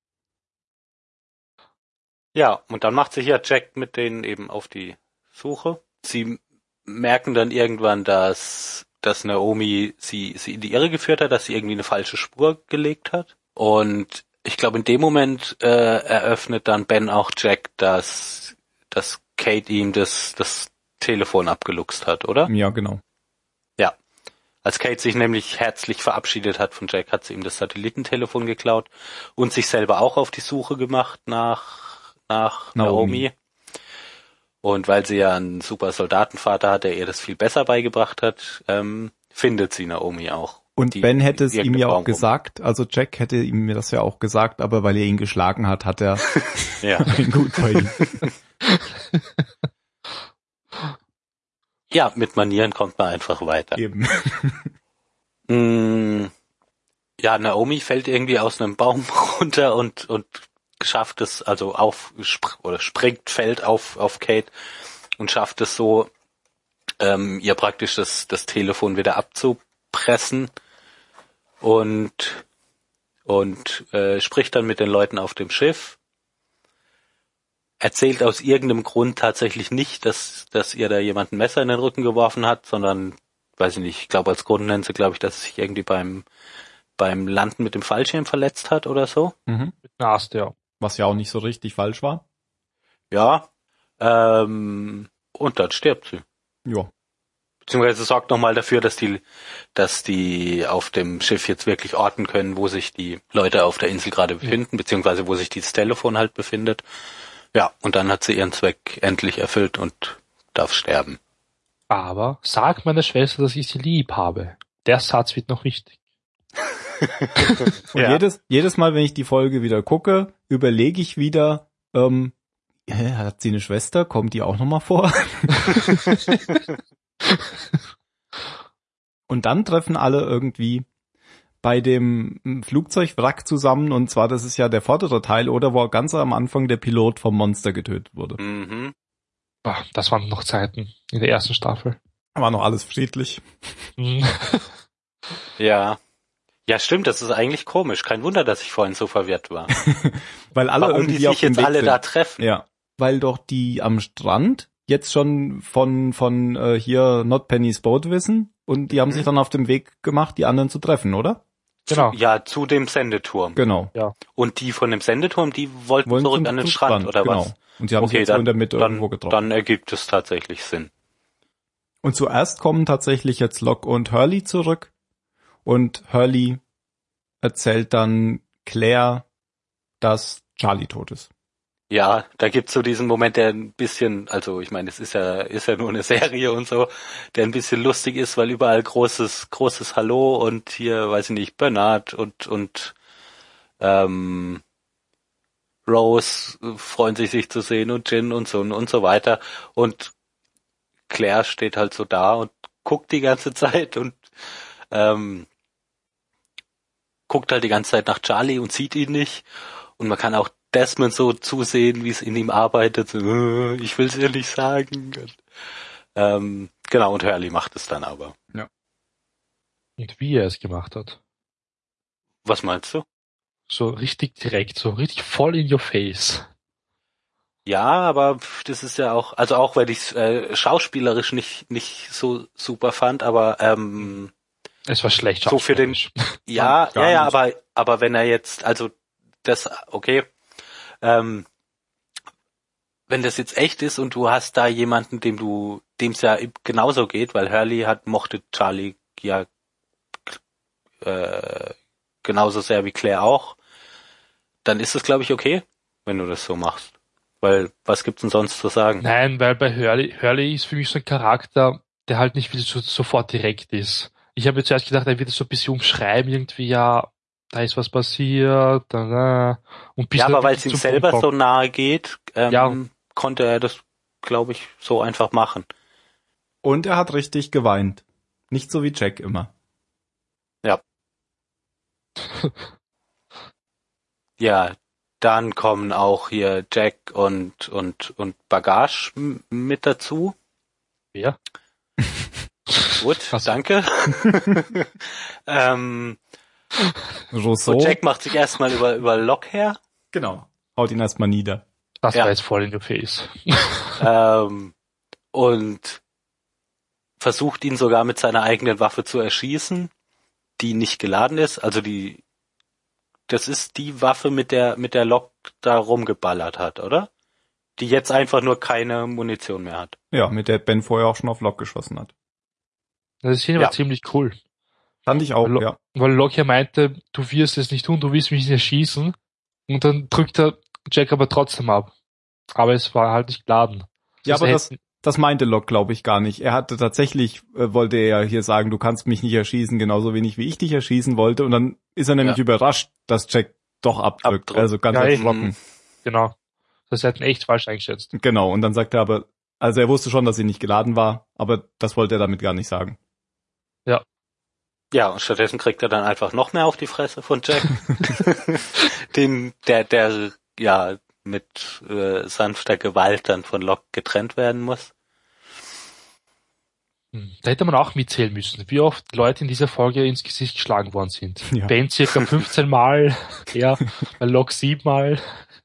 Ja, und dann macht sich ja Jack mit denen eben auf die Suche. Sie merken dann irgendwann, dass, dass Naomi sie, sie in die Irre geführt hat, dass sie irgendwie eine falsche Spur gelegt hat. Und ich glaube, in dem Moment äh, eröffnet dann Ben auch Jack, dass, dass Kate ihm das, das Telefon abgeluchst hat, oder? Ja, genau. Ja. Als Kate sich nämlich herzlich verabschiedet hat von Jack, hat sie ihm das Satellitentelefon geklaut und sich selber auch auf die Suche gemacht nach, nach Naomi. Naomi. Und weil sie ja einen super Soldatenvater hat, der ihr das viel besser beigebracht hat, ähm, findet sie Naomi auch. Und Die Ben hätte es in ihm ja irgendeinem auch Baum rum- gesagt, also Jack hätte ihm das ja auch gesagt, aber weil er ihn geschlagen hat, hat er Ja. ihn gut bei ihm. Ja, mit Manieren kommt man einfach weiter. Eben. Mm, ja, Naomi fällt irgendwie aus einem Baum runter und und schafft es, also auf sp- oder springt, fällt auf auf Kate und schafft es so, ähm, ihr praktisch das das Telefon wieder abzupressen und und äh, spricht dann mit den Leuten auf dem Schiff. Erzählt aus irgendeinem Grund tatsächlich nicht, dass dass ihr da jemand ein Messer in den Rücken geworfen hat, sondern, weiß ich nicht, ich glaube als Grund nennt sie, glaube ich, dass sie sich irgendwie beim beim Landen mit dem Fallschirm verletzt hat oder so. Mhm. Mit einer Aste, ja. Was ja auch nicht so richtig falsch war. Ja. Ähm, und dann stirbt sie. Ja. Beziehungsweise sorgt nochmal dafür, dass die, dass die auf dem Schiff jetzt wirklich orten können, wo sich die Leute auf der Insel gerade befinden, beziehungsweise wo sich dieses Telefon halt befindet. Ja, und dann hat sie ihren Zweck endlich erfüllt und darf sterben. Aber sag meiner Schwester, dass ich sie lieb habe. Der Satz wird noch wichtig. Und Ja. jedes, jedes Mal, wenn ich die Folge wieder gucke, überlege ich wieder, ähm, hä, hat sie eine Schwester? Kommt die auch nochmal vor? Und dann treffen alle irgendwie bei dem Flugzeugwrack zusammen, und zwar, das ist ja der vordere Teil, oder wo ganz am Anfang der Pilot vom Monster getötet wurde. Mhm. Ah, das waren noch Zeiten in der ersten Staffel. War noch alles friedlich. Hm. Ja. Ja, stimmt, das ist eigentlich komisch. Kein Wunder, dass ich vorhin so verwirrt war. Weil alle Warum die irgendwie auf sich dem jetzt Weg alle sind. da treffen. Ja, weil doch die am Strand jetzt schon von von äh, hier Not Penny's Boat wissen, und die haben Mhm. sich dann auf dem Weg gemacht, die anderen zu treffen, oder? Genau. Ja, zu dem Sendeturm. Genau. Und die von dem Sendeturm, die wollten Wollen zurück zum- an den zum Strand, oder genau. was? Und sie haben sich Okay, jetzt so dann, in der Mitte dann, irgendwo getroffen. dann ergibt es tatsächlich Sinn. Und zuerst kommen tatsächlich jetzt Locke und Hurley zurück, und Hurley erzählt dann Claire, dass Charlie tot ist. Ja, da gibt's so diesen Moment, der ein bisschen, also ich meine, es ist ja, ist ja nur eine Serie und so, der ein bisschen lustig ist, weil überall großes, großes Hallo und hier, weiß ich nicht, Bernard und, und, ähm, Rose freuen sich, sich zu sehen und Jin und so und so weiter. Und Claire steht halt so da und guckt die ganze Zeit und, ähm, guckt halt die ganze Zeit nach Charlie und sieht ihn nicht. Und man kann auch Desmond so zusehen, wie es in ihm arbeitet. So, äh, ich will es ihr nicht sagen. Und, ähm, genau, und Hurley macht es dann aber. Ja. Und wie er es gemacht hat. Was meinst du? So richtig direkt, so richtig voll in your face. Ja, aber das ist ja auch, also auch wenn ich es äh, schauspielerisch nicht nicht so super fand, aber ähm, Es war schlecht so für den, schauspielerisch. ja, Gar ja, ja, nicht. aber aber wenn er jetzt, also das, okay, ähm, wenn das jetzt echt ist und du hast da jemanden, dem du, dem es ja genauso geht, weil Hurley hat mochte Charlie ja äh, genauso sehr wie Claire auch, dann ist es, glaube ich, okay, wenn du das so machst. Weil, was gibt's denn sonst zu sagen? Nein, weil bei Hurley, Hurley ist für mich so ein Charakter, der halt nicht wieder so, sofort direkt ist. Ich habe jetzt zuerst gedacht, er wird es so ein bisschen umschreiben, irgendwie, ja, da ist was passiert, da, äh, und bis Ja, er aber weil wirklich es ihm zum selber Punkt so kommt. nahe geht, ähm, Ja. konnte er das, glaube ich, so einfach machen. Und er hat richtig geweint. Nicht so wie Jack immer. Ja, dann kommen auch hier Jack und und und Bagage m- mit dazu. Ja. Gut, Was? danke. ähm, Rousseau. und Jack macht sich erstmal über über Locke her. Genau. Haut ihn erstmal nieder. Das Ja. war jetzt voll in your face. ähm, und versucht ihn sogar mit seiner eigenen Waffe zu erschießen, die nicht geladen ist. Also die, das ist die Waffe, mit der mit der Locke da rumgeballert hat, oder? Die jetzt einfach nur keine Munition mehr hat. Ja, mit der Ben vorher auch schon auf Locke geschossen hat. Das Szene Ja. war ziemlich cool. Fand ich auch, Lo- ja. Weil Locke ja meinte, du wirst es nicht tun, du willst mich nicht erschießen. Und dann drückt er Jack aber trotzdem ab. Aber es war halt nicht geladen. Ja, Das aber heißt, das, das meinte Locke, glaube ich, gar nicht. Er hatte tatsächlich, äh, wollte er ja hier sagen, du kannst mich nicht erschießen, genauso wenig wie ich dich erschießen wollte. Und dann ist er nämlich Ja. überrascht, dass Jack doch abdrückt. Abdrückt. Also ganz Ja, erschrocken. Genau. Das hat ihn echt falsch eingeschätzt. Genau. Und dann sagt er aber, also er wusste schon, dass sie nicht geladen war, aber das wollte er damit gar nicht sagen. Ja, und stattdessen kriegt er dann einfach noch mehr auf die Fresse von Jack. Den, der, der, ja, mit äh, sanfter Gewalt dann von Locke getrennt werden muss. Hm. Da hätte man auch mitzählen müssen, wie oft Leute in dieser Folge ins Gesicht geschlagen worden sind. Ja. Ben circa fünfzehn Mal, ja, bei Locke sieben Mal.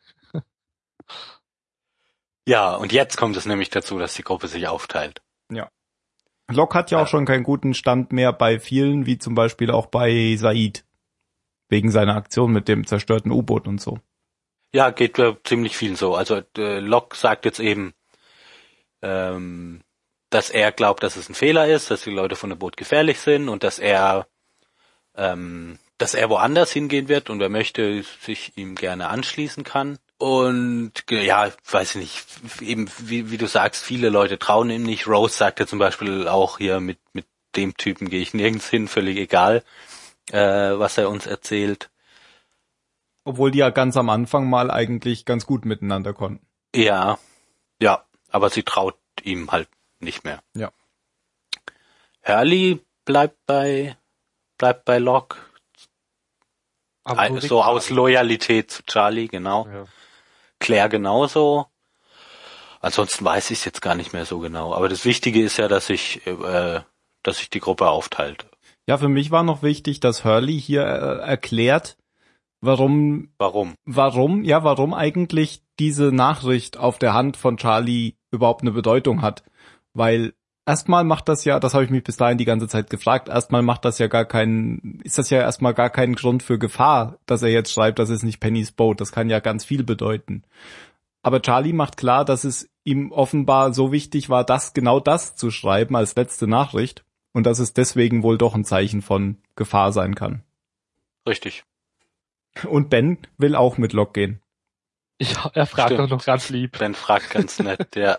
Ja, und jetzt kommt es nämlich dazu, dass die Gruppe sich aufteilt. Locke hat ja Ja. auch schon keinen guten Stand mehr bei vielen, wie zum Beispiel auch bei Said. Wegen seiner Aktion mit dem zerstörten U-Boot und so. Ja, geht äh, ziemlich vielen so. Also äh, Locke sagt jetzt eben, ähm, dass er glaubt, dass es ein Fehler ist, dass die Leute von dem Boot gefährlich sind und dass er, ähm, dass er woanders hingehen wird und er möchte sich ihm gerne anschließen kann. Und ge- ja, weiß ich nicht, eben wie, wie du sagst, viele Leute trauen ihm nicht. Rose sagt ja zum Beispiel auch hier, mit mit dem Typen gehe ich nirgends hin, völlig egal, äh, was er uns erzählt. Obwohl die ja ganz am Anfang mal eigentlich ganz gut miteinander konnten. Ja, ja, aber sie traut ihm halt nicht mehr. Ja. Hurley bleibt bei bleibt bei Locke, Aber Ein- so aus Loyalität zu Charlie, genau. Ja. Claire genauso. Ansonsten weiß ich es jetzt gar nicht mehr so genau. Aber das Wichtige ist ja, dass sich äh, dass sich die Gruppe aufteilt. Ja, für mich war noch wichtig, dass Hurley hier äh, erklärt, warum, Warum? warum, ja, warum eigentlich diese Nachricht auf der Hand von Charlie überhaupt eine Bedeutung hat. Weil erstmal macht das ja, das habe ich mich bis dahin die ganze Zeit gefragt, erstmal macht das ja gar keinen, ist das ja erstmal gar kein Grund für Gefahr, dass er jetzt schreibt, das ist nicht Pennys Boat. Das kann ja ganz viel bedeuten. Aber Charlie macht klar, dass es ihm offenbar so wichtig war, das genau das zu schreiben als letzte Nachricht und dass es deswegen wohl doch ein Zeichen von Gefahr sein kann. Richtig. Und Ben will auch mit Locke gehen. Ja, er fragt Stimmt. auch noch ganz lieb. Ben fragt ganz nett, ja.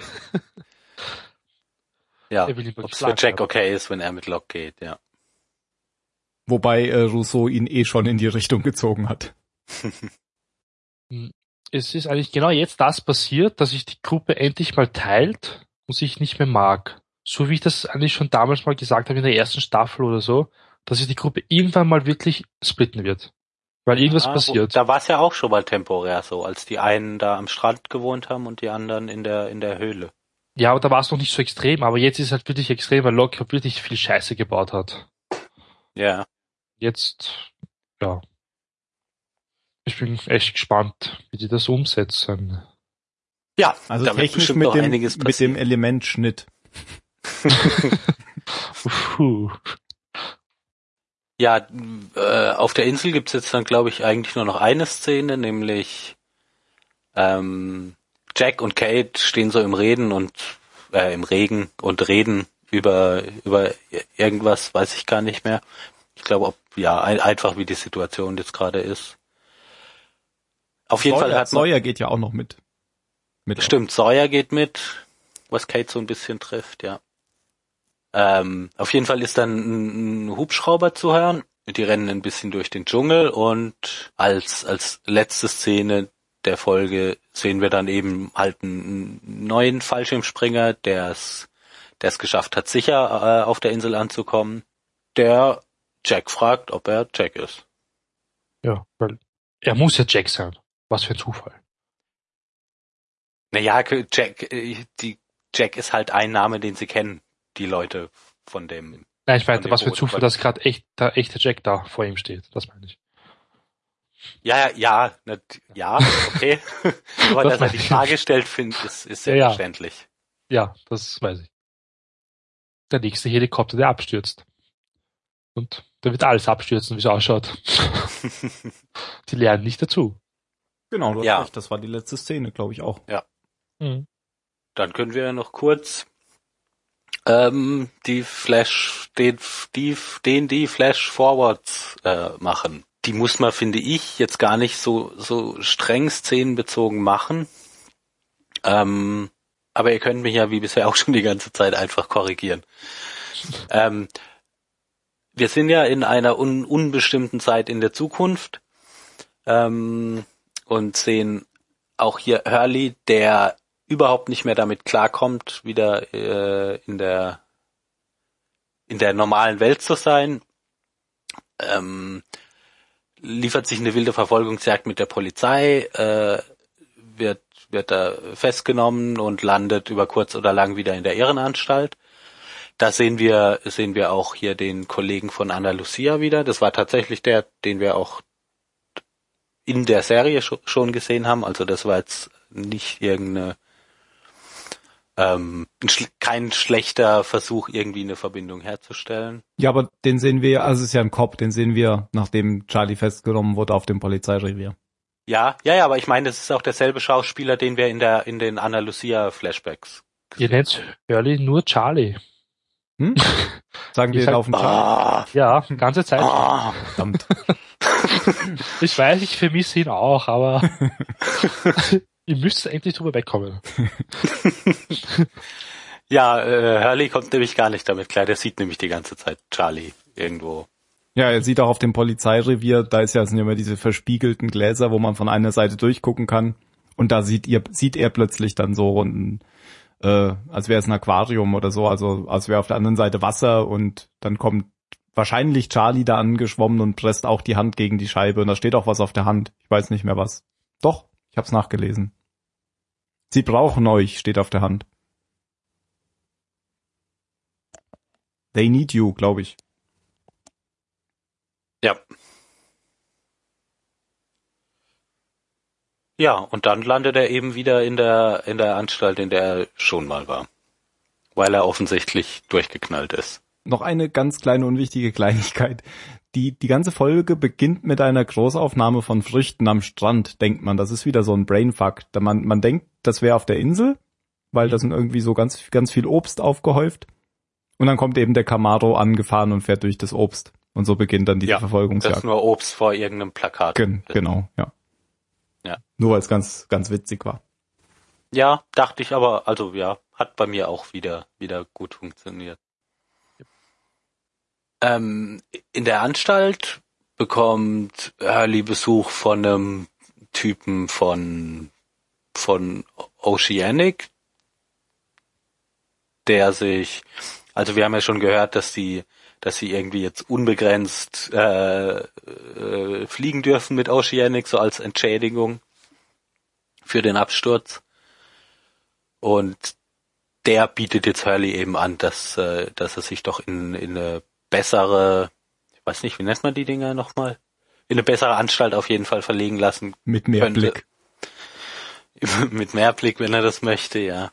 Ja, Er will ihn ob es für schlagen, Jack ja. okay ist, wenn er mit Locke geht, ja. Wobei äh, Rousseau ihn eh schon in die Richtung gezogen hat. Es ist eigentlich genau jetzt das passiert, dass sich die Gruppe endlich mal teilt und sich nicht mehr mag. So wie ich das eigentlich schon damals mal gesagt habe in der ersten Staffel oder so, dass sich die Gruppe irgendwann mal wirklich splitten wird. Weil irgendwas Ah, wo, passiert. da war es ja auch schon mal temporär so, als die einen da am Strand gewohnt haben und die anderen in der in der Höhle. Ja, aber da war es noch nicht so extrem, aber jetzt ist es halt wirklich extrem, weil Locke wirklich viel Scheiße gebaut hat. Ja. Jetzt, ja. Ich bin echt gespannt, wie die das umsetzen. Ja, Also da wird technisch bestimmt mit noch dem, einiges mit dem passieren. Elementschnitt. Puh. Ja, äh, auf der Insel gibt's jetzt dann, glaube ich, eigentlich nur noch eine Szene, nämlich ähm, Jack und Kate stehen so im Reden und äh, im Regen und reden über über irgendwas, weiß ich gar nicht mehr. Ich glaube, ob ja ein, einfach wie die Situation jetzt gerade ist. Auf jeden Sawyer, Fall hat man, Sawyer geht ja auch noch mit. mit stimmt, Sawyer geht mit, was Kate so ein bisschen trifft, ja. Ähm, auf jeden Fall ist dann ein, ein Hubschrauber zu hören. Die rennen ein bisschen durch den Dschungel und als als letzte Szene der Folge sehen wir dann eben halt einen neuen Fallschirmspringer, der es der es geschafft hat, sicher äh, auf der Insel anzukommen, der Jack fragt, ob er Jack ist. Ja, weil er muss ja Jack sein. Was für ein Zufall. Naja, Jack, äh, die Jack ist halt ein Name, den sie kennen, die Leute von dem. Nein, ich Von meinte, dem was für ein Boot, Zufall, weil- dass gerade echt der echte Jack da vor ihm steht. Das meine ich. Ja, ja, na, ja, okay. Aber Das dass er weiß die ich. Frage stellt, finde ist, ist sehr Ja, ja. verständlich. Ja, das weiß ich. Der nächste Helikopter, der abstürzt. Und da wird alles abstürzen, wie es ausschaut. Die lernen nicht dazu. Genau, du hast Ja. recht, das war die letzte Szene, glaube ich auch. Mhm. Dann können wir noch kurz ähm, die Flash, den, die, den die Flash Forwards äh, machen. Die muss man, finde ich, jetzt gar nicht so so streng szenenbezogen machen. Ähm, aber ihr könnt mich ja wie bisher auch schon die ganze Zeit einfach korrigieren. Ähm, wir sind ja in einer un unbestimmten Zeit in der Zukunft ähm, und sehen auch hier Hurley, der überhaupt nicht mehr damit klarkommt, wieder äh, in der in der normalen Welt zu sein. Ähm, liefert sich eine wilde Verfolgungsjagd mit der Polizei, äh, wird wird da festgenommen und landet über kurz oder lang wieder in der Irrenanstalt. Da sehen wir sehen wir auch hier den Kollegen von Ana Lucia wieder. Das war tatsächlich der, den wir auch in der Serie sch- schon gesehen haben. Also das war jetzt nicht irgendeine ähm, ein schl- kein schlechter Versuch, irgendwie eine Verbindung herzustellen. Ja, aber den sehen wir, also es ist ja ein Cop, den sehen wir, nachdem Charlie festgenommen wurde auf dem Polizeirevier. Ja, ja, ja, aber ich meine, das ist auch derselbe Schauspieler, den wir in der in den Ana Lucia Flashbacks Ihr nennt Hurley nur Charlie. Hm? Sagen Ich wir sag- laufen Charlie. Ah, Ja, die ganze Zeit. ah. Verdammt. Ich weiß, ich vermisse ihn auch, aber ihr müsst endlich drüber wegkommen. Ja, äh, Hurley kommt nämlich gar nicht damit klar. Der sieht nämlich die ganze Zeit Charlie irgendwo. Ja, er sieht auch auf dem Polizeirevier, da ist ja, sind ja immer diese verspiegelten Gläser, wo man von einer Seite durchgucken kann. Und da sieht ihr, sieht er plötzlich dann so ein, äh, als wäre es ein Aquarium oder so, also als wäre auf der anderen Seite Wasser und dann kommt wahrscheinlich Charlie da angeschwommen und presst auch die Hand gegen die Scheibe und da steht auch was auf der Hand. Ich weiß nicht mehr was. Doch, ich hab's nachgelesen. Sie brauchen euch, steht auf der Hand. They need you, glaube ich. Ja. Ja, und dann landet er eben wieder in der in der Anstalt, in der er schon mal war. Weil er offensichtlich durchgeknallt ist. Noch eine ganz kleine unwichtige Kleinigkeit. Die, die ganze Folge beginnt mit einer Großaufnahme von Früchten am Strand, denkt man. Das ist wieder so ein Brainfuck. Da man, man denkt, das wäre auf der Insel, weil da sind irgendwie so ganz, ganz viel Obst aufgehäuft. Und dann kommt eben der Camaro angefahren und fährt durch das Obst. Und so beginnt dann diese Ja, Das Verfolgungsjagd. ist nur Obst vor irgendeinem Plakat. Gen, genau, ja. Ja. Nur weil es ganz, ganz witzig war. Ja, dachte ich aber, also ja, hat bei mir auch wieder wieder gut funktioniert. Ähm, in der Anstalt bekommt Hurley Besuch von einem Typen von von Oceanic, der sich, also wir haben ja schon gehört, dass die dass sie irgendwie jetzt unbegrenzt äh, äh, fliegen dürfen mit Oceanic, so als Entschädigung für den Absturz. Und der bietet jetzt Hurley eben an, dass äh, dass er sich doch in, in eine bessere, ich weiß nicht, wie nennt man die Dinger nochmal? In eine bessere Anstalt auf jeden Fall verlegen lassen Mit mehr könnte. Blick. Mit mehr Blick, wenn er das möchte, ja.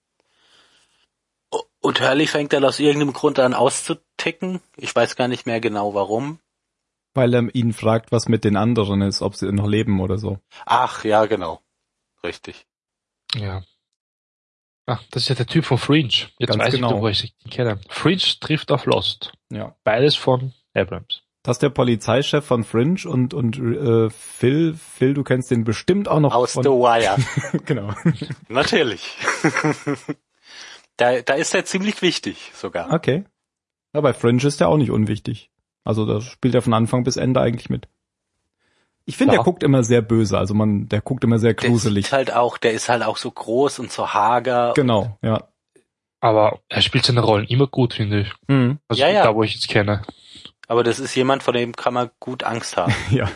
Und Hurley fängt dann aus irgendeinem Grund an auszuticken. Ich weiß gar nicht mehr genau warum. Weil er ihn fragt, was mit den anderen ist, ob sie noch leben oder so. Ach, ja, genau. Richtig. Ja. Ah, das ist ja der Typ von Fringe. Jetzt Ganz weiß genau. ich, wo ich ihn kenne. Fringe trifft auf Lost. Ja. Beides von Abrams. Das ist der Polizeichef von Fringe und und äh, Phil, Phil, du kennst den bestimmt auch noch Aus von... The Wire. Genau. Natürlich. da, da ist er ziemlich wichtig sogar. Okay. Ja, bei Fringe ist der auch nicht unwichtig. Also da spielt er von Anfang bis Ende eigentlich mit. Ich finde, Ja. der guckt immer sehr böse, also man, der guckt immer sehr Der gruselig. ist halt auch, der ist halt auch so groß und so hager. Genau, ja. Aber er spielt seine Rollen immer gut, finde ich. Mhm. Also Ja, ja. da, wo ich jetzt kenne. Aber das ist jemand, von dem kann man gut Angst haben. Ja.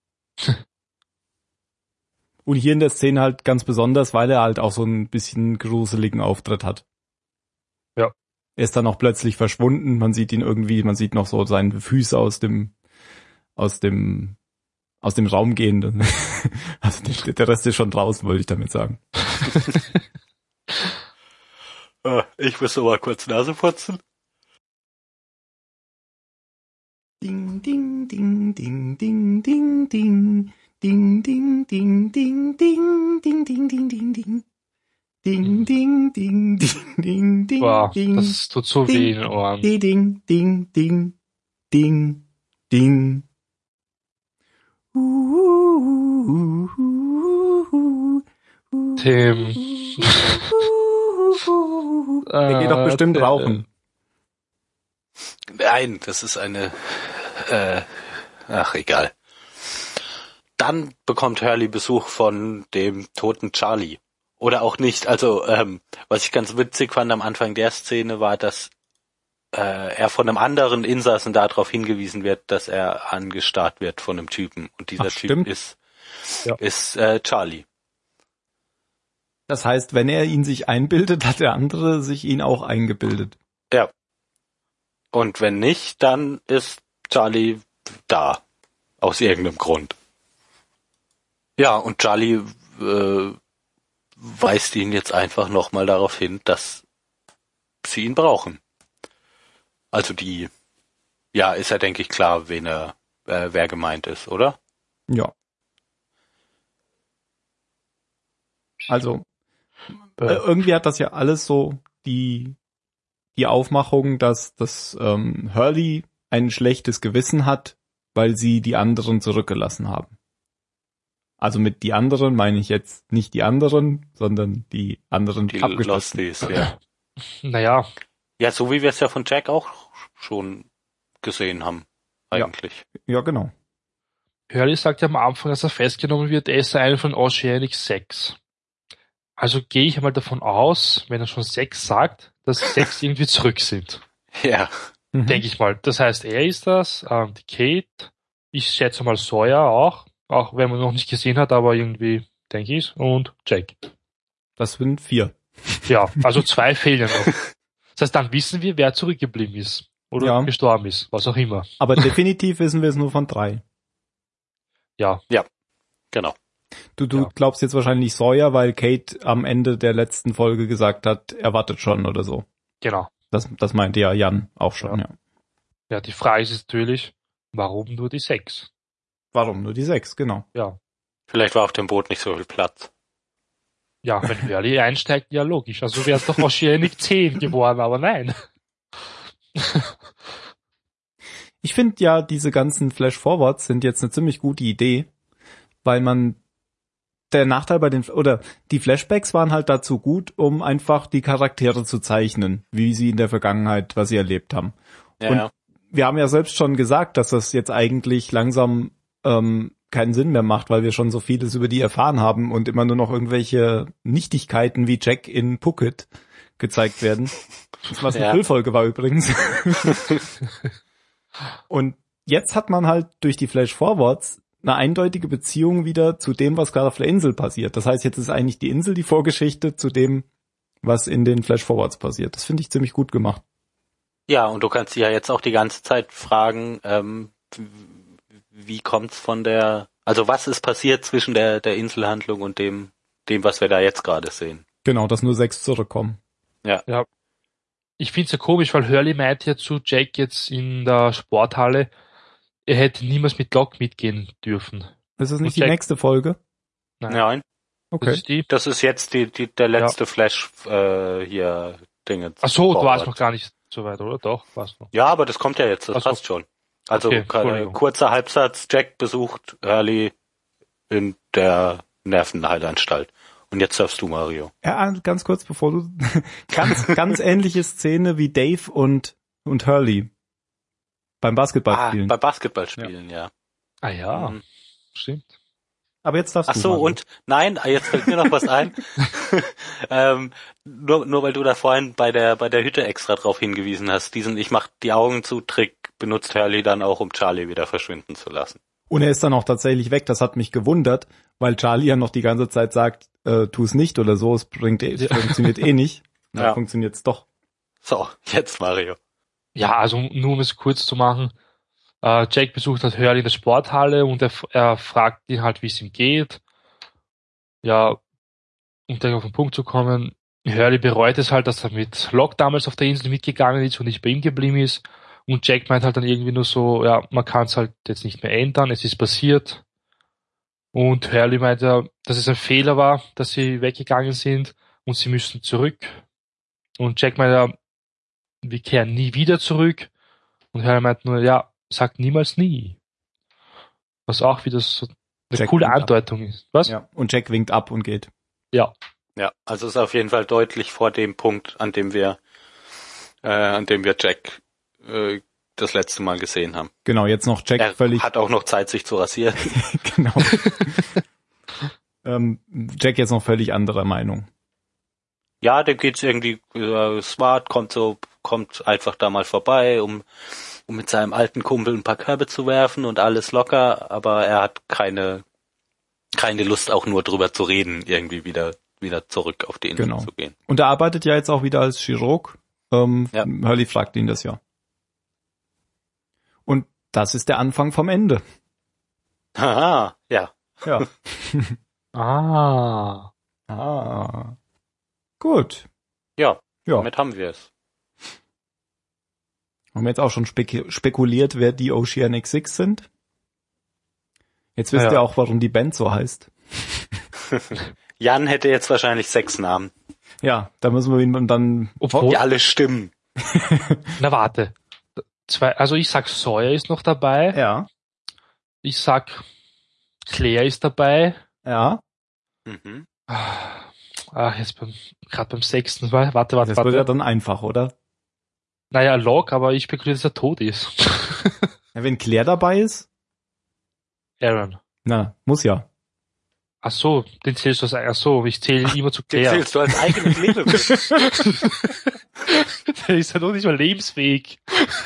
Und hier in der Szene halt ganz besonders, weil er halt auch so ein bisschen gruseligen Auftritt hat. Ja. Er ist dann auch plötzlich verschwunden, man sieht ihn irgendwie, man sieht noch so seine Füße aus dem, aus dem, aus dem Raum gehen. Also der, der Rest ist schon draußen, wollte ich damit sagen. Äh, Ich muss so mal kurz Nase putzen. Ding, ding, ding, ding, ding, ding, ding. Ding, ding, ding, ding, ding, ding, ding, ding, ding, ding. Ding, ding, ding, ding, ding, ding, Wow, ding. das tut so Ding, weh in den Ohren. Ding, ding, ding, ding, ding, ding. Tim. Der geht doch bestimmt Äh, rauchen. Nein, das ist eine, äh, ach, egal. Dann bekommt Hurley Besuch von dem toten Charlie. Oder auch nicht. Also, ähm, was ich ganz witzig fand am Anfang der Szene war, dass äh, er von einem anderen Insassen darauf hingewiesen wird, dass er angestarrt wird von einem Typen. Und dieser Ach, Typ stimmt. ist, Ja. ist äh, Charlie. Das heißt, wenn er ihn sich einbildet, hat der andere sich ihn auch eingebildet. Ja. Und wenn nicht, dann ist Charlie da. Aus irgendeinem Grund. Ja, und Charlie äh, weist ihn jetzt einfach nochmal darauf hin, dass sie ihn brauchen. Also die, ja, ist ja, denke ich, klar, wen er, äh, wer gemeint ist, oder? Ja. Also, äh, Äh, irgendwie hat das ja alles so die, die Aufmachung, dass, dass ähm, Hurley ein schlechtes Gewissen hat, weil sie die anderen zurückgelassen haben. Also mit die anderen meine ich jetzt nicht die anderen, sondern die anderen Die abgeschlossen. Losties, ja. naja, Ja, so wie wir es ja von Jack auch schon gesehen haben, eigentlich. Ja, genau. Hurley sagt ja am Anfang, dass er festgenommen wird, er ist einer von Oceanic sechs. Also gehe ich einmal davon aus, wenn er schon sechs sagt, dass sechs irgendwie zurück sind. Ja. Mhm. Denke ich mal. Das heißt, er ist das, ähm, die Kate, ich schätze mal Sawyer auch, auch wenn man noch nicht gesehen hat, aber irgendwie denke ich und Jack. Das sind vier. Ja, also zwei fehlen noch. Das heißt, dann wissen wir, wer zurückgeblieben ist oder Ja. gestorben ist, was auch immer. Aber definitiv wissen wir es nur von drei. Ja, Genau. Du, du Ja. glaubst jetzt wahrscheinlich Sawyer, weil Kate am Ende der letzten Folge gesagt hat, er wartet schon oder so. genau. Das, das meinte ja Jan auch schon, ja. Ja, die Frage ist natürlich, warum nur die sechs? Warum nur die sechs, genau. Ja. Vielleicht war auf dem Boot nicht so viel Platz. Ja, wenn Hurley einsteigt, ja logisch. Also wäre es doch Oceanic zehn geworden, aber nein. Ich finde ja, diese ganzen Flash-Forwards sind jetzt eine ziemlich gute Idee, weil man der Nachteil bei den, oder die Flashbacks waren halt dazu gut, um einfach die Charaktere zu zeichnen, wie sie in der Vergangenheit, was sie erlebt haben. Ja, Und ja. wir haben ja selbst schon gesagt, dass das jetzt eigentlich langsam ähm, keinen Sinn mehr macht, weil wir schon so vieles über die erfahren haben und immer nur noch irgendwelche Nichtigkeiten wie Jack in Phuket gezeigt werden. Das, was eine Ja. Füllfolge war übrigens. Und jetzt hat man halt durch die Flash-Forwards eine eindeutige Beziehung wieder zu dem, was gerade auf der Insel passiert. Das heißt, jetzt ist eigentlich die Insel die Vorgeschichte zu dem, was in den Flash-Forwards passiert. Das finde ich ziemlich gut gemacht. Ja, und du kannst dich ja jetzt auch die ganze Zeit fragen, ähm, wie kommt's von der, also was ist passiert zwischen der, der Inselhandlung und dem, dem, was wir da jetzt gerade sehen? Genau, dass nur sechs zurückkommen. Ja. Ja. Ich find's ja komisch, weil Hurley meint ja zu Jack jetzt in der Sporthalle, er hätte niemals mit Locke mitgehen dürfen. Ist das nicht Und die Jack- nächste Folge? Nein. Nein, Das Okay. ist die. das ist jetzt die, die, der letzte Flash, äh, hier, Dinge. Ach so, du Forward. warst noch gar nicht so weit, oder? Doch, warst du. Ja, aber das kommt ja jetzt, das Ach so. passt schon. Also, Okay, äh, Entschuldigung. kurzer Halbsatz, Jack besucht Hurley in der Nervenheilanstalt. Und jetzt darfst du, Mario. Ja, ganz kurz, bevor du, ganz, ganz ähnliche Szene wie Dave und, und Hurley beim Ah, Basketballspielen. bei Basketballspielen, ja. Ah ja, Mhm. stimmt. Aber jetzt darfst Ach du so, Mario. und nein, jetzt fällt mir noch was ein. ähm, nur, nur weil du da vorhin bei der bei der Hütte extra drauf hingewiesen hast, diesen ich mach die Augen zu Trick benutzt Hurley dann auch, um Charlie wieder verschwinden zu lassen. Und er ist dann auch tatsächlich weg. Das hat mich gewundert, weil Charlie ja noch die ganze Zeit sagt, äh, tu es nicht oder so, es bringt, es Ja. funktioniert eh nicht. Dann Ja. funktioniert's doch. So, jetzt Mario. Ja, also nur um es kurz zu machen, äh, Jack besucht halt Hurley in der Sporthalle und er, er fragt ihn halt, wie es ihm geht. Ja, um gleich auf den Punkt zu kommen, Hurley bereut es halt, dass er mit Locke damals auf der Insel mitgegangen ist und nicht bei ihm geblieben ist. Und Jack meint halt dann irgendwie nur so, ja, man kann es halt jetzt nicht mehr ändern, es ist passiert. Und Hurley meint ja, dass es ein Fehler war, dass sie weggegangen sind und sie müssen zurück. Und Jack meint ja, wir kehren nie wieder zurück. Und Hurley meint nur, ja, sagt niemals nie. Was auch wieder so eine Jack coole winkt ab. Andeutung ist. Was? Ja. Und Jack winkt ab und geht. Ja. Ja, also ist auf jeden Fall deutlich vor dem Punkt, an dem wir äh, an dem wir Jack äh, das letzte Mal gesehen haben. Genau, jetzt noch Jack Er völlig, hat auch noch Zeit, sich zu rasieren. genau. ähm, Jack jetzt noch völlig anderer Meinung. Ja, dem geht's irgendwie äh, smart, kommt so, kommt einfach da mal vorbei, um, um mit seinem alten Kumpel ein paar Körbe zu werfen und alles locker, aber er hat keine, keine Lust auch nur drüber zu reden, irgendwie wieder, wieder zurück auf die Insel Genau. zu gehen. Und er arbeitet ja jetzt auch wieder als Chirurg. Ähm, Ja. Hurley fragt ihn das ja. Und das ist der Anfang vom Ende. Haha, ja. Ja. Ah. Ah. Gut. Ja, Ja. damit haben wir es. Haben wir jetzt auch schon spek- spekuliert, wer die Oceanic Six sind? Jetzt wisst Ja. ihr auch, warum die Band so heißt. Jan hätte jetzt wahrscheinlich sechs Namen, Ja, da müssen wir ihn dann... Obwohl, die alle stimmen. na warte. Zwei, also ich sag Sawyer ist noch dabei. Ja. Ich sag Claire ist dabei. Ja. Mhm. Ah, jetzt beim, gerade beim sechsten. Warte, warte, Das wird ja warte. dann einfach, oder? Naja, Locke, aber ich spekuliere, dass er tot ist. Ja, wenn Claire dabei ist? Aaron. Na, muss ja. Ach so, den zählst du als, ach so, ich zähle immer zu Den Claire. zählst du als eigenes Lebewesen. Der ist ja noch nicht mal lebensfähig.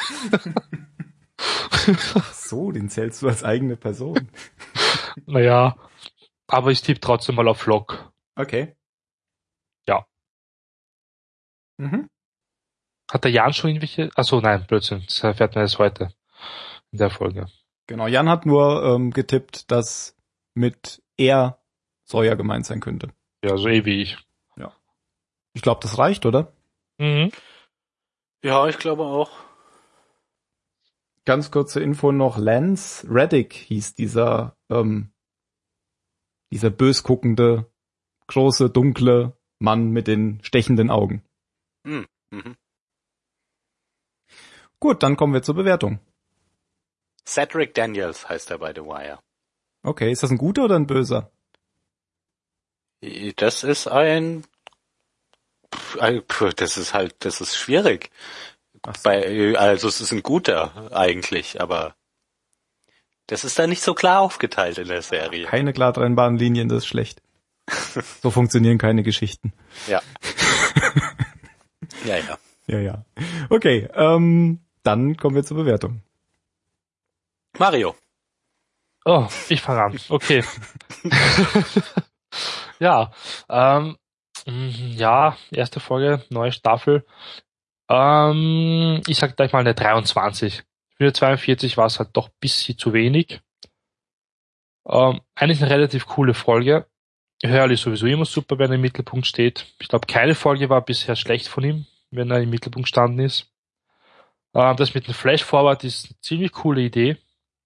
Ach so, den zählst du als eigene Person. Naja, aber ich tippe trotzdem mal auf Locke. Okay. Ja. Mhm. Hat der Jan schon irgendwelche? Ach so, nein, Blödsinn. Das erfährt man erst heute in der Folge. Genau, Jan hat nur ähm, getippt, dass mit er Sawyer gemeint sein könnte. Ja, so eh wie ich. Ich glaube, das reicht, oder? Mhm. Ja, ich glaube auch. Ganz kurze Info noch, Lance Reddick hieß dieser, ähm, dieser bös guckende, große, dunkle Mann mit den stechenden Augen. Hm. Mhm. Gut, dann kommen wir zur Bewertung. Cedric Daniels heißt er bei The Wire. Okay, ist das ein guter oder ein böser? Das ist ein, das ist halt, das ist schwierig. Ach so. Bei, also es ist ein guter eigentlich, aber das ist da nicht so klar aufgeteilt in der Serie. Keine klar trennbaren Linien, das ist schlecht. So funktionieren keine Geschichten. Ja. Ja, ja. Ja, ja. Okay, ähm, dann kommen wir zur Bewertung. Mario. Oh, ich fange an. Okay. ja, ähm, ja, erste Folge, neue Staffel. Ähm, ich sag gleich mal eine dreiundzwanzig. Für eine zweiundvierzig war es halt doch ein bisschen zu wenig. Ähm, eigentlich eine relativ coole Folge. Hurley ist sowieso immer super, wenn er im Mittelpunkt steht. Ich glaube, keine Folge war bisher schlecht von ihm, wenn er im Mittelpunkt gestanden ist. Ähm, das mit dem Flash-Forward ist eine ziemlich coole Idee.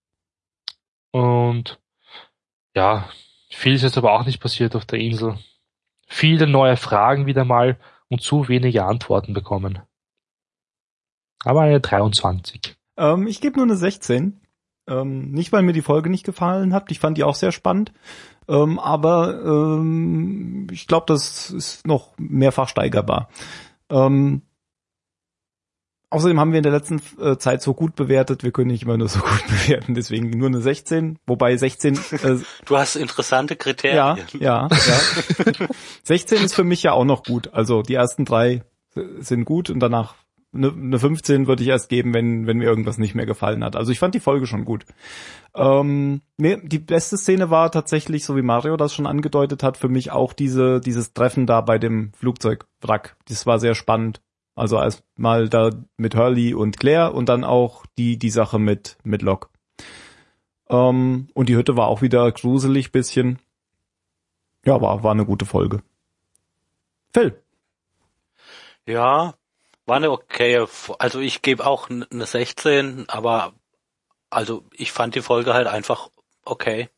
Und ja, viel ist jetzt aber auch nicht passiert auf der Insel. Viele neue Fragen wieder mal und zu wenige Antworten bekommen. Aber eine dreiundzwanzig. Ähm, ich gebe nur eine sechzehn. Ähm, nicht, weil mir die Folge nicht gefallen hat. Ich fand die auch sehr spannend. Ähm, aber ähm, ich glaube, das ist noch mehrfach steigerbar. Ähm, außerdem haben wir in der letzten äh, Zeit so gut bewertet. Wir können nicht immer nur so gut bewerten. Deswegen nur eine sechzehn. Wobei sechzehn... Äh, du hast interessante Kriterien. Ja, ja, ja. sechzehn ist für mich ja auch noch gut. Also die ersten drei sind gut und danach eine, eine fünfzehn würde ich erst geben, wenn wenn mir irgendwas nicht mehr gefallen hat. Also ich fand die Folge schon gut. Ähm, nee, die beste Szene war tatsächlich, so wie Mario das schon angedeutet hat, für mich auch diese dieses Treffen da bei dem Flugzeugwrack. Das war sehr spannend. Also erstmal da mit Hurley und Claire und dann auch die die Sache mit mit Locke. Ähm, und die Hütte war auch wieder gruselig bisschen. Ja, war war eine gute Folge. Phil. Ja, war eine okaye, also ich gebe auch eine sechzehn, aber also ich fand die Folge halt einfach okay.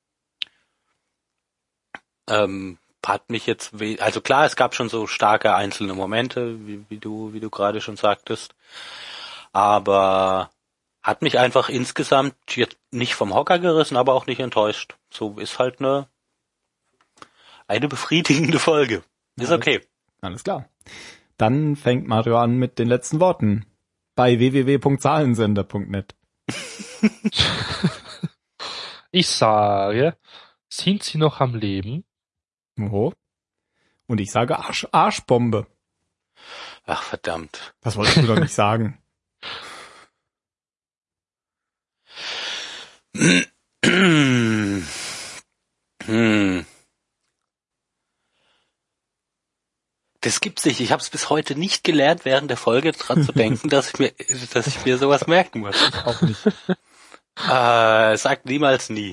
Ähm, hat mich jetzt, we- also klar, es gab schon so starke einzelne Momente, wie, wie du, wie du gerade schon sagtest, aber hat mich einfach insgesamt jetzt nicht vom Hocker gerissen, aber auch nicht enttäuscht. So ist halt eine, eine befriedigende Folge. Ist okay. Alles klar. Dann fängt Mario an mit den letzten Worten. Bei w w w punkt zahlensender punkt net. Ich sage, sind Sie noch am Leben? Oh. Und ich sage Arsch, Arschbombe. Ach, verdammt. Das wolltest du doch nicht sagen. hm. Das gibt's nicht. Ich habe es bis heute nicht gelernt, während der Folge dran zu denken, dass ich mir, dass ich mir sowas merken muss. Auch nicht. Äh, sagt niemals nie.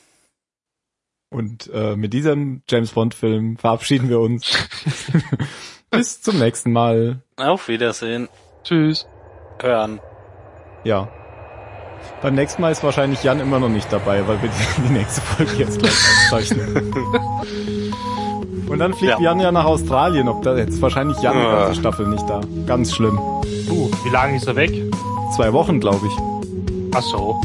Und äh, mit diesem James Bond Film verabschieden wir uns. Bis zum nächsten Mal. Auf Wiedersehen. Tschüss. Hören. Ja. Beim nächsten Mal ist wahrscheinlich Jan immer noch nicht dabei, weil wir die, die nächste Folge jetzt gleich aufzeichnen. Und dann fliegt ja. Jan ja nach Australien. Ob da jetzt wahrscheinlich Jan die ganze Staffel nicht da. Ganz schlimm. Uh, wie lange ist er weg? Zwei Wochen, glaube ich. Ach so.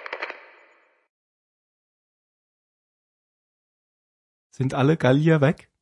Sind alle Gallier weg?